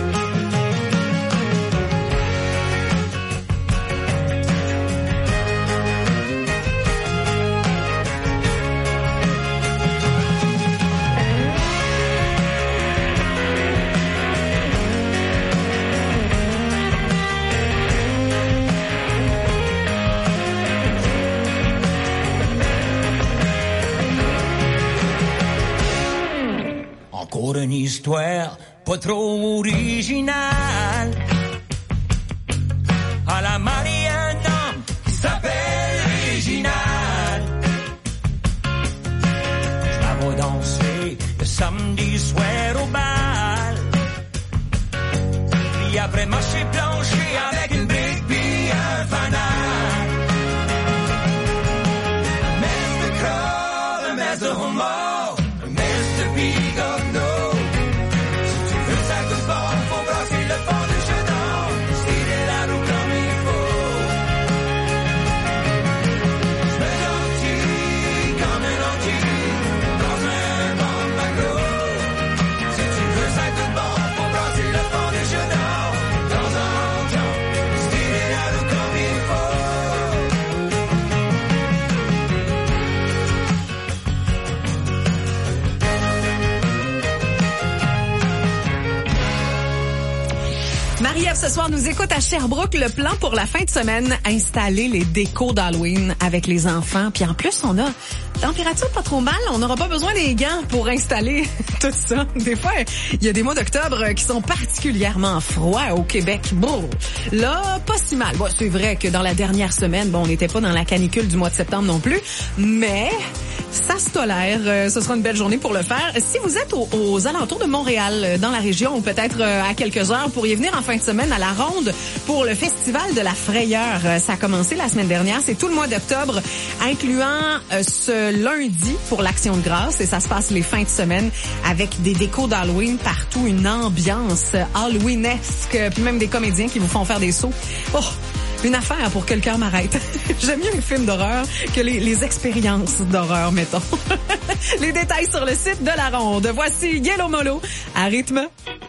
[SPEAKER 5] Encore une histoire pas trop originale. À la Mariana qui s'appelle Réginal. Je la vois danser le samedi soir au bal. Puis après marcher plancher avec une brique puis un fanal. Un mess de crabe, un mess de homard, un mess de bigorneau. Si tu veux ça de bon, faut brasser le fond du chaudron, tirer la roue comme il faut. J'mets gentil comme un anti dans un bon magro. Si tu veux ça de bon, faut brasser le fond du chaudron, de temps en temps, tirer la roue comme il faut.
[SPEAKER 7] Marie-Ève, ce soir, nous écoute à Sherbrooke. Le plan pour la fin de semaine, installer les décos d'Halloween avec les enfants. Puis en plus, on a température pas trop mal. On n'aura pas besoin des gants pour installer tout ça. Des fois, il y a des mois d'octobre qui sont particulièrement froids au Québec. Bon, là, pas si mal. Bon, c'est vrai que dans la dernière semaine, bon, on n'était pas dans la canicule du mois de septembre non plus, mais ça se tolère. Euh, ce sera une belle journée pour le faire. Si vous êtes aux, aux alentours de Montréal, euh, dans la région, ou peut-être euh, à quelques heures, pourriez venir en fin de semaine à la Ronde pour le Festival de la Frayeur. Euh, ça a commencé la semaine dernière. C'est tout le mois d'octobre, incluant euh, ce lundi pour l'Action de grâce. Et ça se passe les fins de semaine avec des décos d'Halloween partout, une ambiance Halloweenesque, puis même des comédiens qui vous font faire des sauts. Oh! Une affaire pour que le cœur m'arrête. J'aime mieux les films d'horreur que les, les expériences d'horreur, mettons. Les détails sur le site de la Ronde. Voici Yellow Molo à rythme.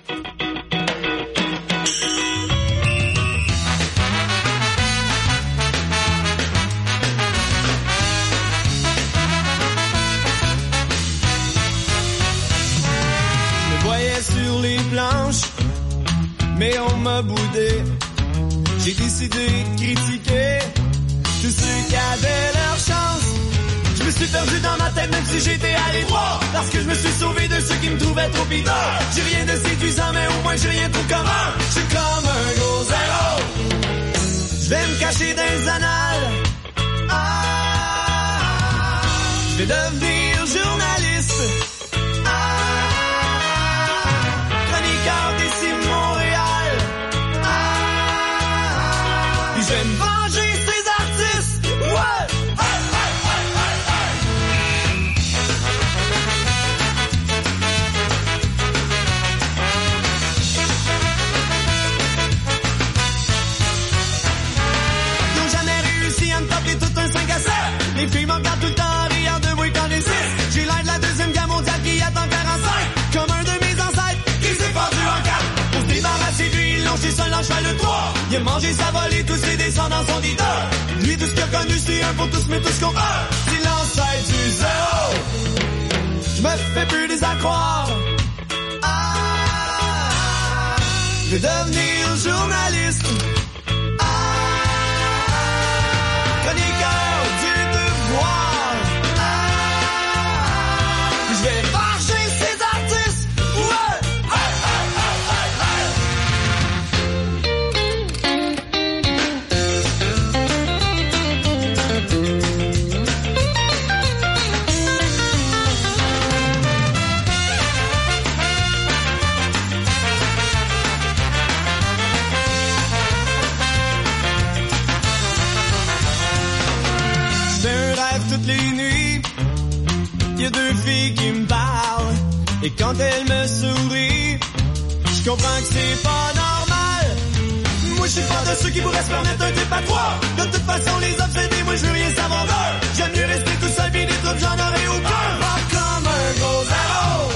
[SPEAKER 1] Je me voyais sur les planches, mais on m'a boudé. J'ai décidé de critiquer tous ceux qui avaient leur chance. Je me suis perdu dans ma tête même si j'étais à l'étroit, parce que je me suis sauvé de ceux qui me trouvaient trop bidon. J'ai rien de séduisant mais au moins j'ai rien de tout commun. Je suis comme un gros zéro. Je vais me cacher dans les annales. Ah, je vais devenir journaliste. Ah, chroniqueur d'ici Montréal. Ah, je vais me venger ces artistes. Ouais. Les filles me regardent tout le temps en riant de moi quand j'existe. J'ai l'air de la deuxième guerre mondiale qui attend quarante-cinq. Comme un de mes ancêtres qui s'est pendu en quatre. Pour se débarrasser de lui, il longe son cheval de trois. Il a mangé sa volée, tous ses descendants sont leaders. Lui, tout ce qu'il a connu, c'est un pour tous, mais tous qu'on a. C'est l'ancêtre du zéro. Je me fais plus des à croire. Ah, je vais devenir journaliste. Ah, chroniqueur du devoir. Ah,
[SPEAKER 5] quand elle me sourit. Je comprends que c'est pas normal. Moi je suis pas de ceux qui pourraient se permettre un type à trois. De toute façon les obsédés, moi je veux rien savoir d'eux. J'aime mieux rester tout seul pis des trucs j'en aurai aucun. Pas comme un gros zéro.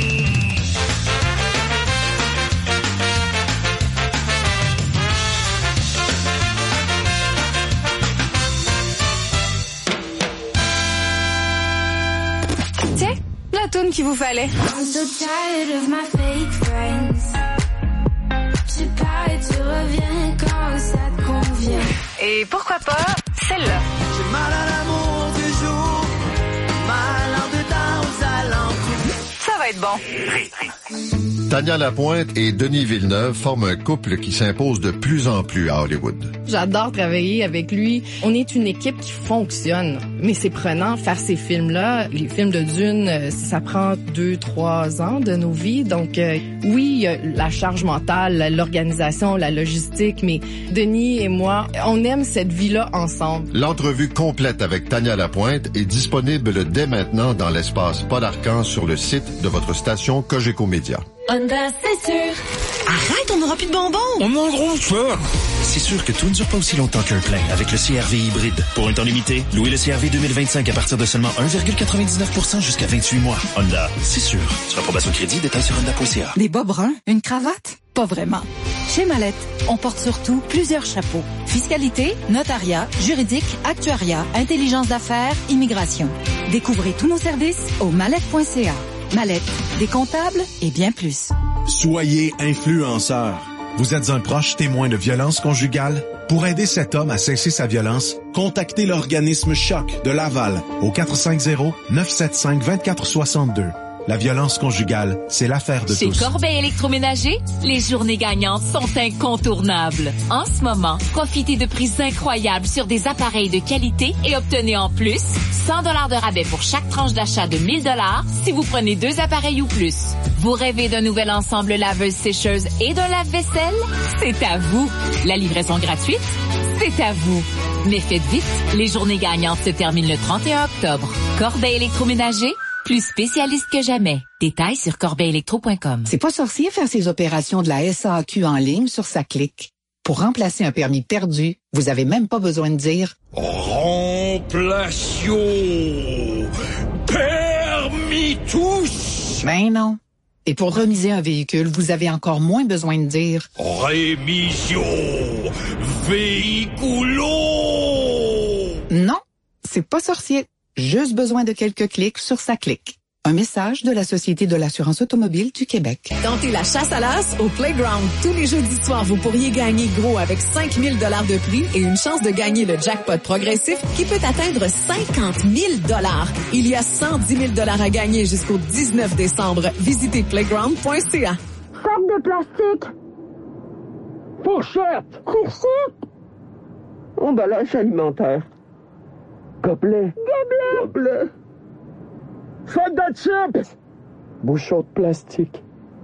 [SPEAKER 4] Tiens, la toune qu'il vous fallait.
[SPEAKER 9] I'm so tired of my fake friends. Je parie, tu reviens quand ça te convient.
[SPEAKER 4] Et pourquoi pas celle-là.
[SPEAKER 5] J'ai mal à l'amour du jour, mal en dedans aux alentours.
[SPEAKER 4] Ça va être bon.
[SPEAKER 12] Tania Lapointe et Denis Villeneuve forment un couple qui s'impose de plus en plus à Hollywood.
[SPEAKER 3] J'adore travailler avec lui. On est une équipe qui fonctionne. Mais c'est prenant faire ces films-là. Les films de Dune, ça prend deux, trois ans de nos vies. Donc euh, oui, la charge mentale, l'organisation, la logistique, mais Denis et moi, on aime cette vie-là ensemble.
[SPEAKER 12] L'entrevue complète avec Tania Lapointe est disponible dès maintenant dans l'espace Paul Arcand sur le site de votre station Cogeco Média.
[SPEAKER 9] Honda, c'est sûr.
[SPEAKER 7] Arrête, on n'aura plus de bonbons.
[SPEAKER 21] On a un gros choix. C'est sûr que tout ne dure pas aussi longtemps qu'un plein avec le C R V hybride. Pour un temps limité, louez le C R V deux mille vingt-cinq à partir de seulement un virgule quatre-vingt-dix-neuf pour cent jusqu'à vingt-huit mois. Honda, c'est sûr. Sur approbation crédit, détails sur honda point c a.
[SPEAKER 13] Des bas bruns, une cravate? Pas vraiment. Chez Mallette, on porte surtout plusieurs chapeaux. Fiscalité, notariat, juridique, actuariat, intelligence d'affaires, immigration. Découvrez tous nos services au mallette point c a. Mallette, des comptables et bien plus.
[SPEAKER 11] Soyez influenceur. Vous êtes un proche témoin de violence conjugale? Pour aider cet homme à cesser sa violence, contactez l'organisme Choc de Laval au quatre cinq zéro, neuf sept cinq, deux quatre six deux. La violence conjugale, c'est l'affaire de
[SPEAKER 14] Chez
[SPEAKER 11] tous.
[SPEAKER 14] Chez Corbeil Électroménager, les journées gagnantes sont incontournables. En ce moment, profitez de prix incroyables sur des appareils de qualité et obtenez en plus cent dollars de rabais pour chaque tranche d'achat de mille dollars si vous prenez deux appareils ou plus. Vous rêvez d'un nouvel ensemble laveuse-sécheuse et d'un lave-vaisselle? C'est à vous. La livraison gratuite? C'est à vous. Mais faites vite, les journées gagnantes se terminent le trente et un octobre. Corbeil Électroménager, plus spécialiste que jamais. Détails sur corbeil électro point com.
[SPEAKER 13] C'est pas sorcier faire ses opérations de la S A Q en ligne sur sa clique. Pour remplacer un permis perdu, vous avez même pas besoin de dire
[SPEAKER 20] Remplation permis tous.
[SPEAKER 13] Ben non. Et pour remiser un véhicule, vous avez encore moins besoin de dire
[SPEAKER 20] rémission véhiculo.
[SPEAKER 13] Non, c'est pas sorcier. Juste besoin de quelques clics sur sa clique. Un message de la Société de l'assurance automobile du Québec.
[SPEAKER 7] Tentez la chasse à l'as au Playground. Tous les jeudis soirs, vous pourriez gagner gros avec cinq mille dollars de prix et une chance de gagner le jackpot progressif qui peut atteindre cinquante mille dollars. Il y a cent dix mille dollars à gagner jusqu'au dix-neuf décembre. Visitez playground point c a.
[SPEAKER 9] Sac de plastique.
[SPEAKER 15] Fourchette.
[SPEAKER 9] Fourchette.
[SPEAKER 15] Emballage alimentaire. Gobelet.
[SPEAKER 9] Gobelet.
[SPEAKER 15] Gobelet. Sac de chips. Bouchon de plastique.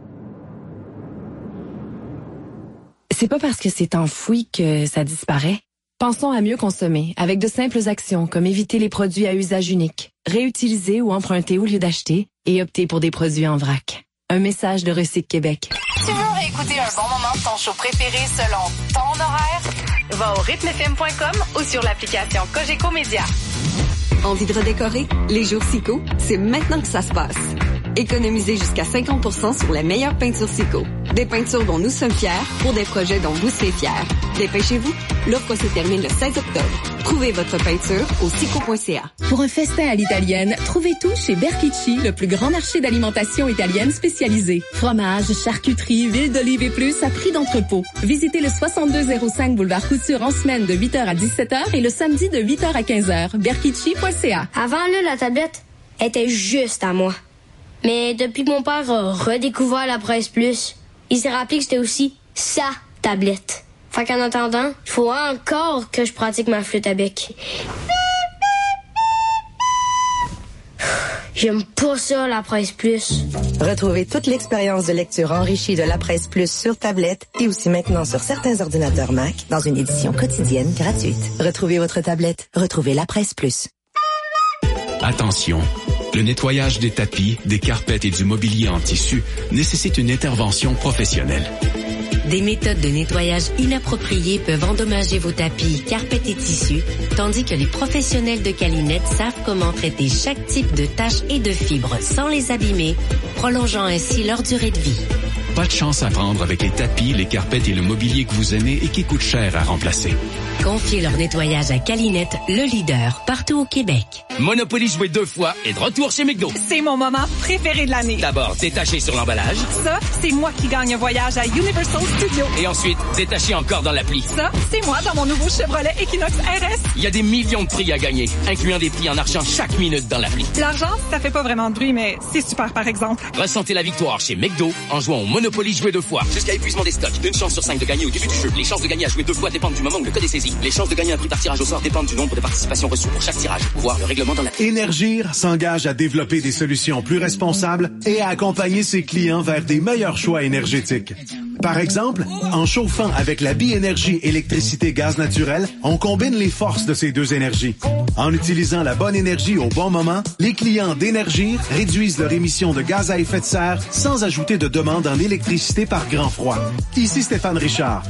[SPEAKER 3] C'est pas parce que c'est enfoui que ça disparaît. Pensons à mieux consommer avec de simples actions comme éviter les produits à usage unique, réutiliser ou emprunter au lieu d'acheter et opter pour des produits en vrac. Un message de Recyc Québec.
[SPEAKER 4] Tu veux réécouter un bon moment de ton show préféré selon ton horaire? Va au rythme f m point com ou sur l'application Cogeco Média.
[SPEAKER 16] Envie de redécorer? Les jours Sico, c'est maintenant que ça se passe. Économisez jusqu'à cinquante pour cent sur les meilleures peintures Sico. Des peintures dont nous sommes fiers pour des projets dont vous serez fiers. Dépêchez-vous, l'offre se termine le seize octobre. Trouvez votre peinture au sico point c a.
[SPEAKER 3] Pour un festin à l'italienne, trouvez tout chez Berkici, le plus grand marché d'alimentation italienne spécialisé. Fromage, charcuterie, huile d'olive et plus à prix d'entrepôt. Visitez le soixante-deux zéro cinq boulevard Couture en semaine de huit heures à dix-sept heures et le samedi de huit heures à quinze heures. berkici point c a.
[SPEAKER 22] Avant, là, la tablette était juste à moi. Mais depuis que mon père a redécouvert la Presse Plus, il s'est rappelé que c'était aussi sa tablette. Fait qu'en attendant, il faut encore que je pratique ma flûte à bec. J'aime pas ça, la Presse Plus.
[SPEAKER 17] Retrouvez toute l'expérience de lecture enrichie de la Presse Plus sur tablette et aussi maintenant sur certains ordinateurs Mac dans une édition quotidienne gratuite. Retrouvez votre tablette. Retrouvez la Presse Plus.
[SPEAKER 24] Attention,
[SPEAKER 2] Le nettoyage des tapis, des carpettes et du mobilier en tissu nécessite une intervention professionnelle.
[SPEAKER 8] Des méthodes de nettoyage inappropriées peuvent endommager vos tapis, carpettes et tissus, tandis que les professionnels de Calinette savent comment traiter chaque type de taches et de fibres sans les abîmer, prolongeant ainsi leur durée de vie.
[SPEAKER 2] Pas de chance à prendre avec les tapis, les carpettes et le mobilier que vous aimez et qui coûtent cher à remplacer.
[SPEAKER 8] Confiez leur nettoyage à Calinette, le leader partout au Québec.
[SPEAKER 20] Monopoly joué deux fois et de retour chez McDo.
[SPEAKER 18] C'est mon moment préféré de l'année.
[SPEAKER 20] D'abord, détaché sur l'emballage.
[SPEAKER 18] Ça, c'est moi qui gagne un voyage à Universal Studios.
[SPEAKER 20] Et ensuite, détaché encore dans l'appli.
[SPEAKER 18] Ça, c'est moi dans mon nouveau Chevrolet Equinox R S.
[SPEAKER 20] Il y a des millions de prix à gagner, incluant des prix en argent chaque minute dans l'appli.
[SPEAKER 18] L'argent, ça fait pas vraiment de bruit, mais c'est super par exemple.
[SPEAKER 20] Ressentez la victoire chez McDo en jouant au Monopoly joué deux fois. Jusqu'à épuisement des stocks. Une chance sur cinq de gagner au début du jeu. Les chances de gagner à jouer deux fois dépendent du moment où le code est saisi. Les chances de gagner un prix par tirage au sort dépendent du nombre de participations reçues pour chaque tirage. Voir le règlement dans la...
[SPEAKER 11] Énergir s'engage à développer des solutions plus responsables et à accompagner ses clients vers des meilleurs choix énergétiques. Par exemple, en chauffant avec la Bi-Énergie électricité-gaz naturel, on combine les forces de ces deux énergies. En utilisant la bonne énergie au bon moment, les clients d'Énergir réduisent leur émission de gaz à effet de serre sans ajouter de demande en électricité par grand froid. Ici Stéphane Richard.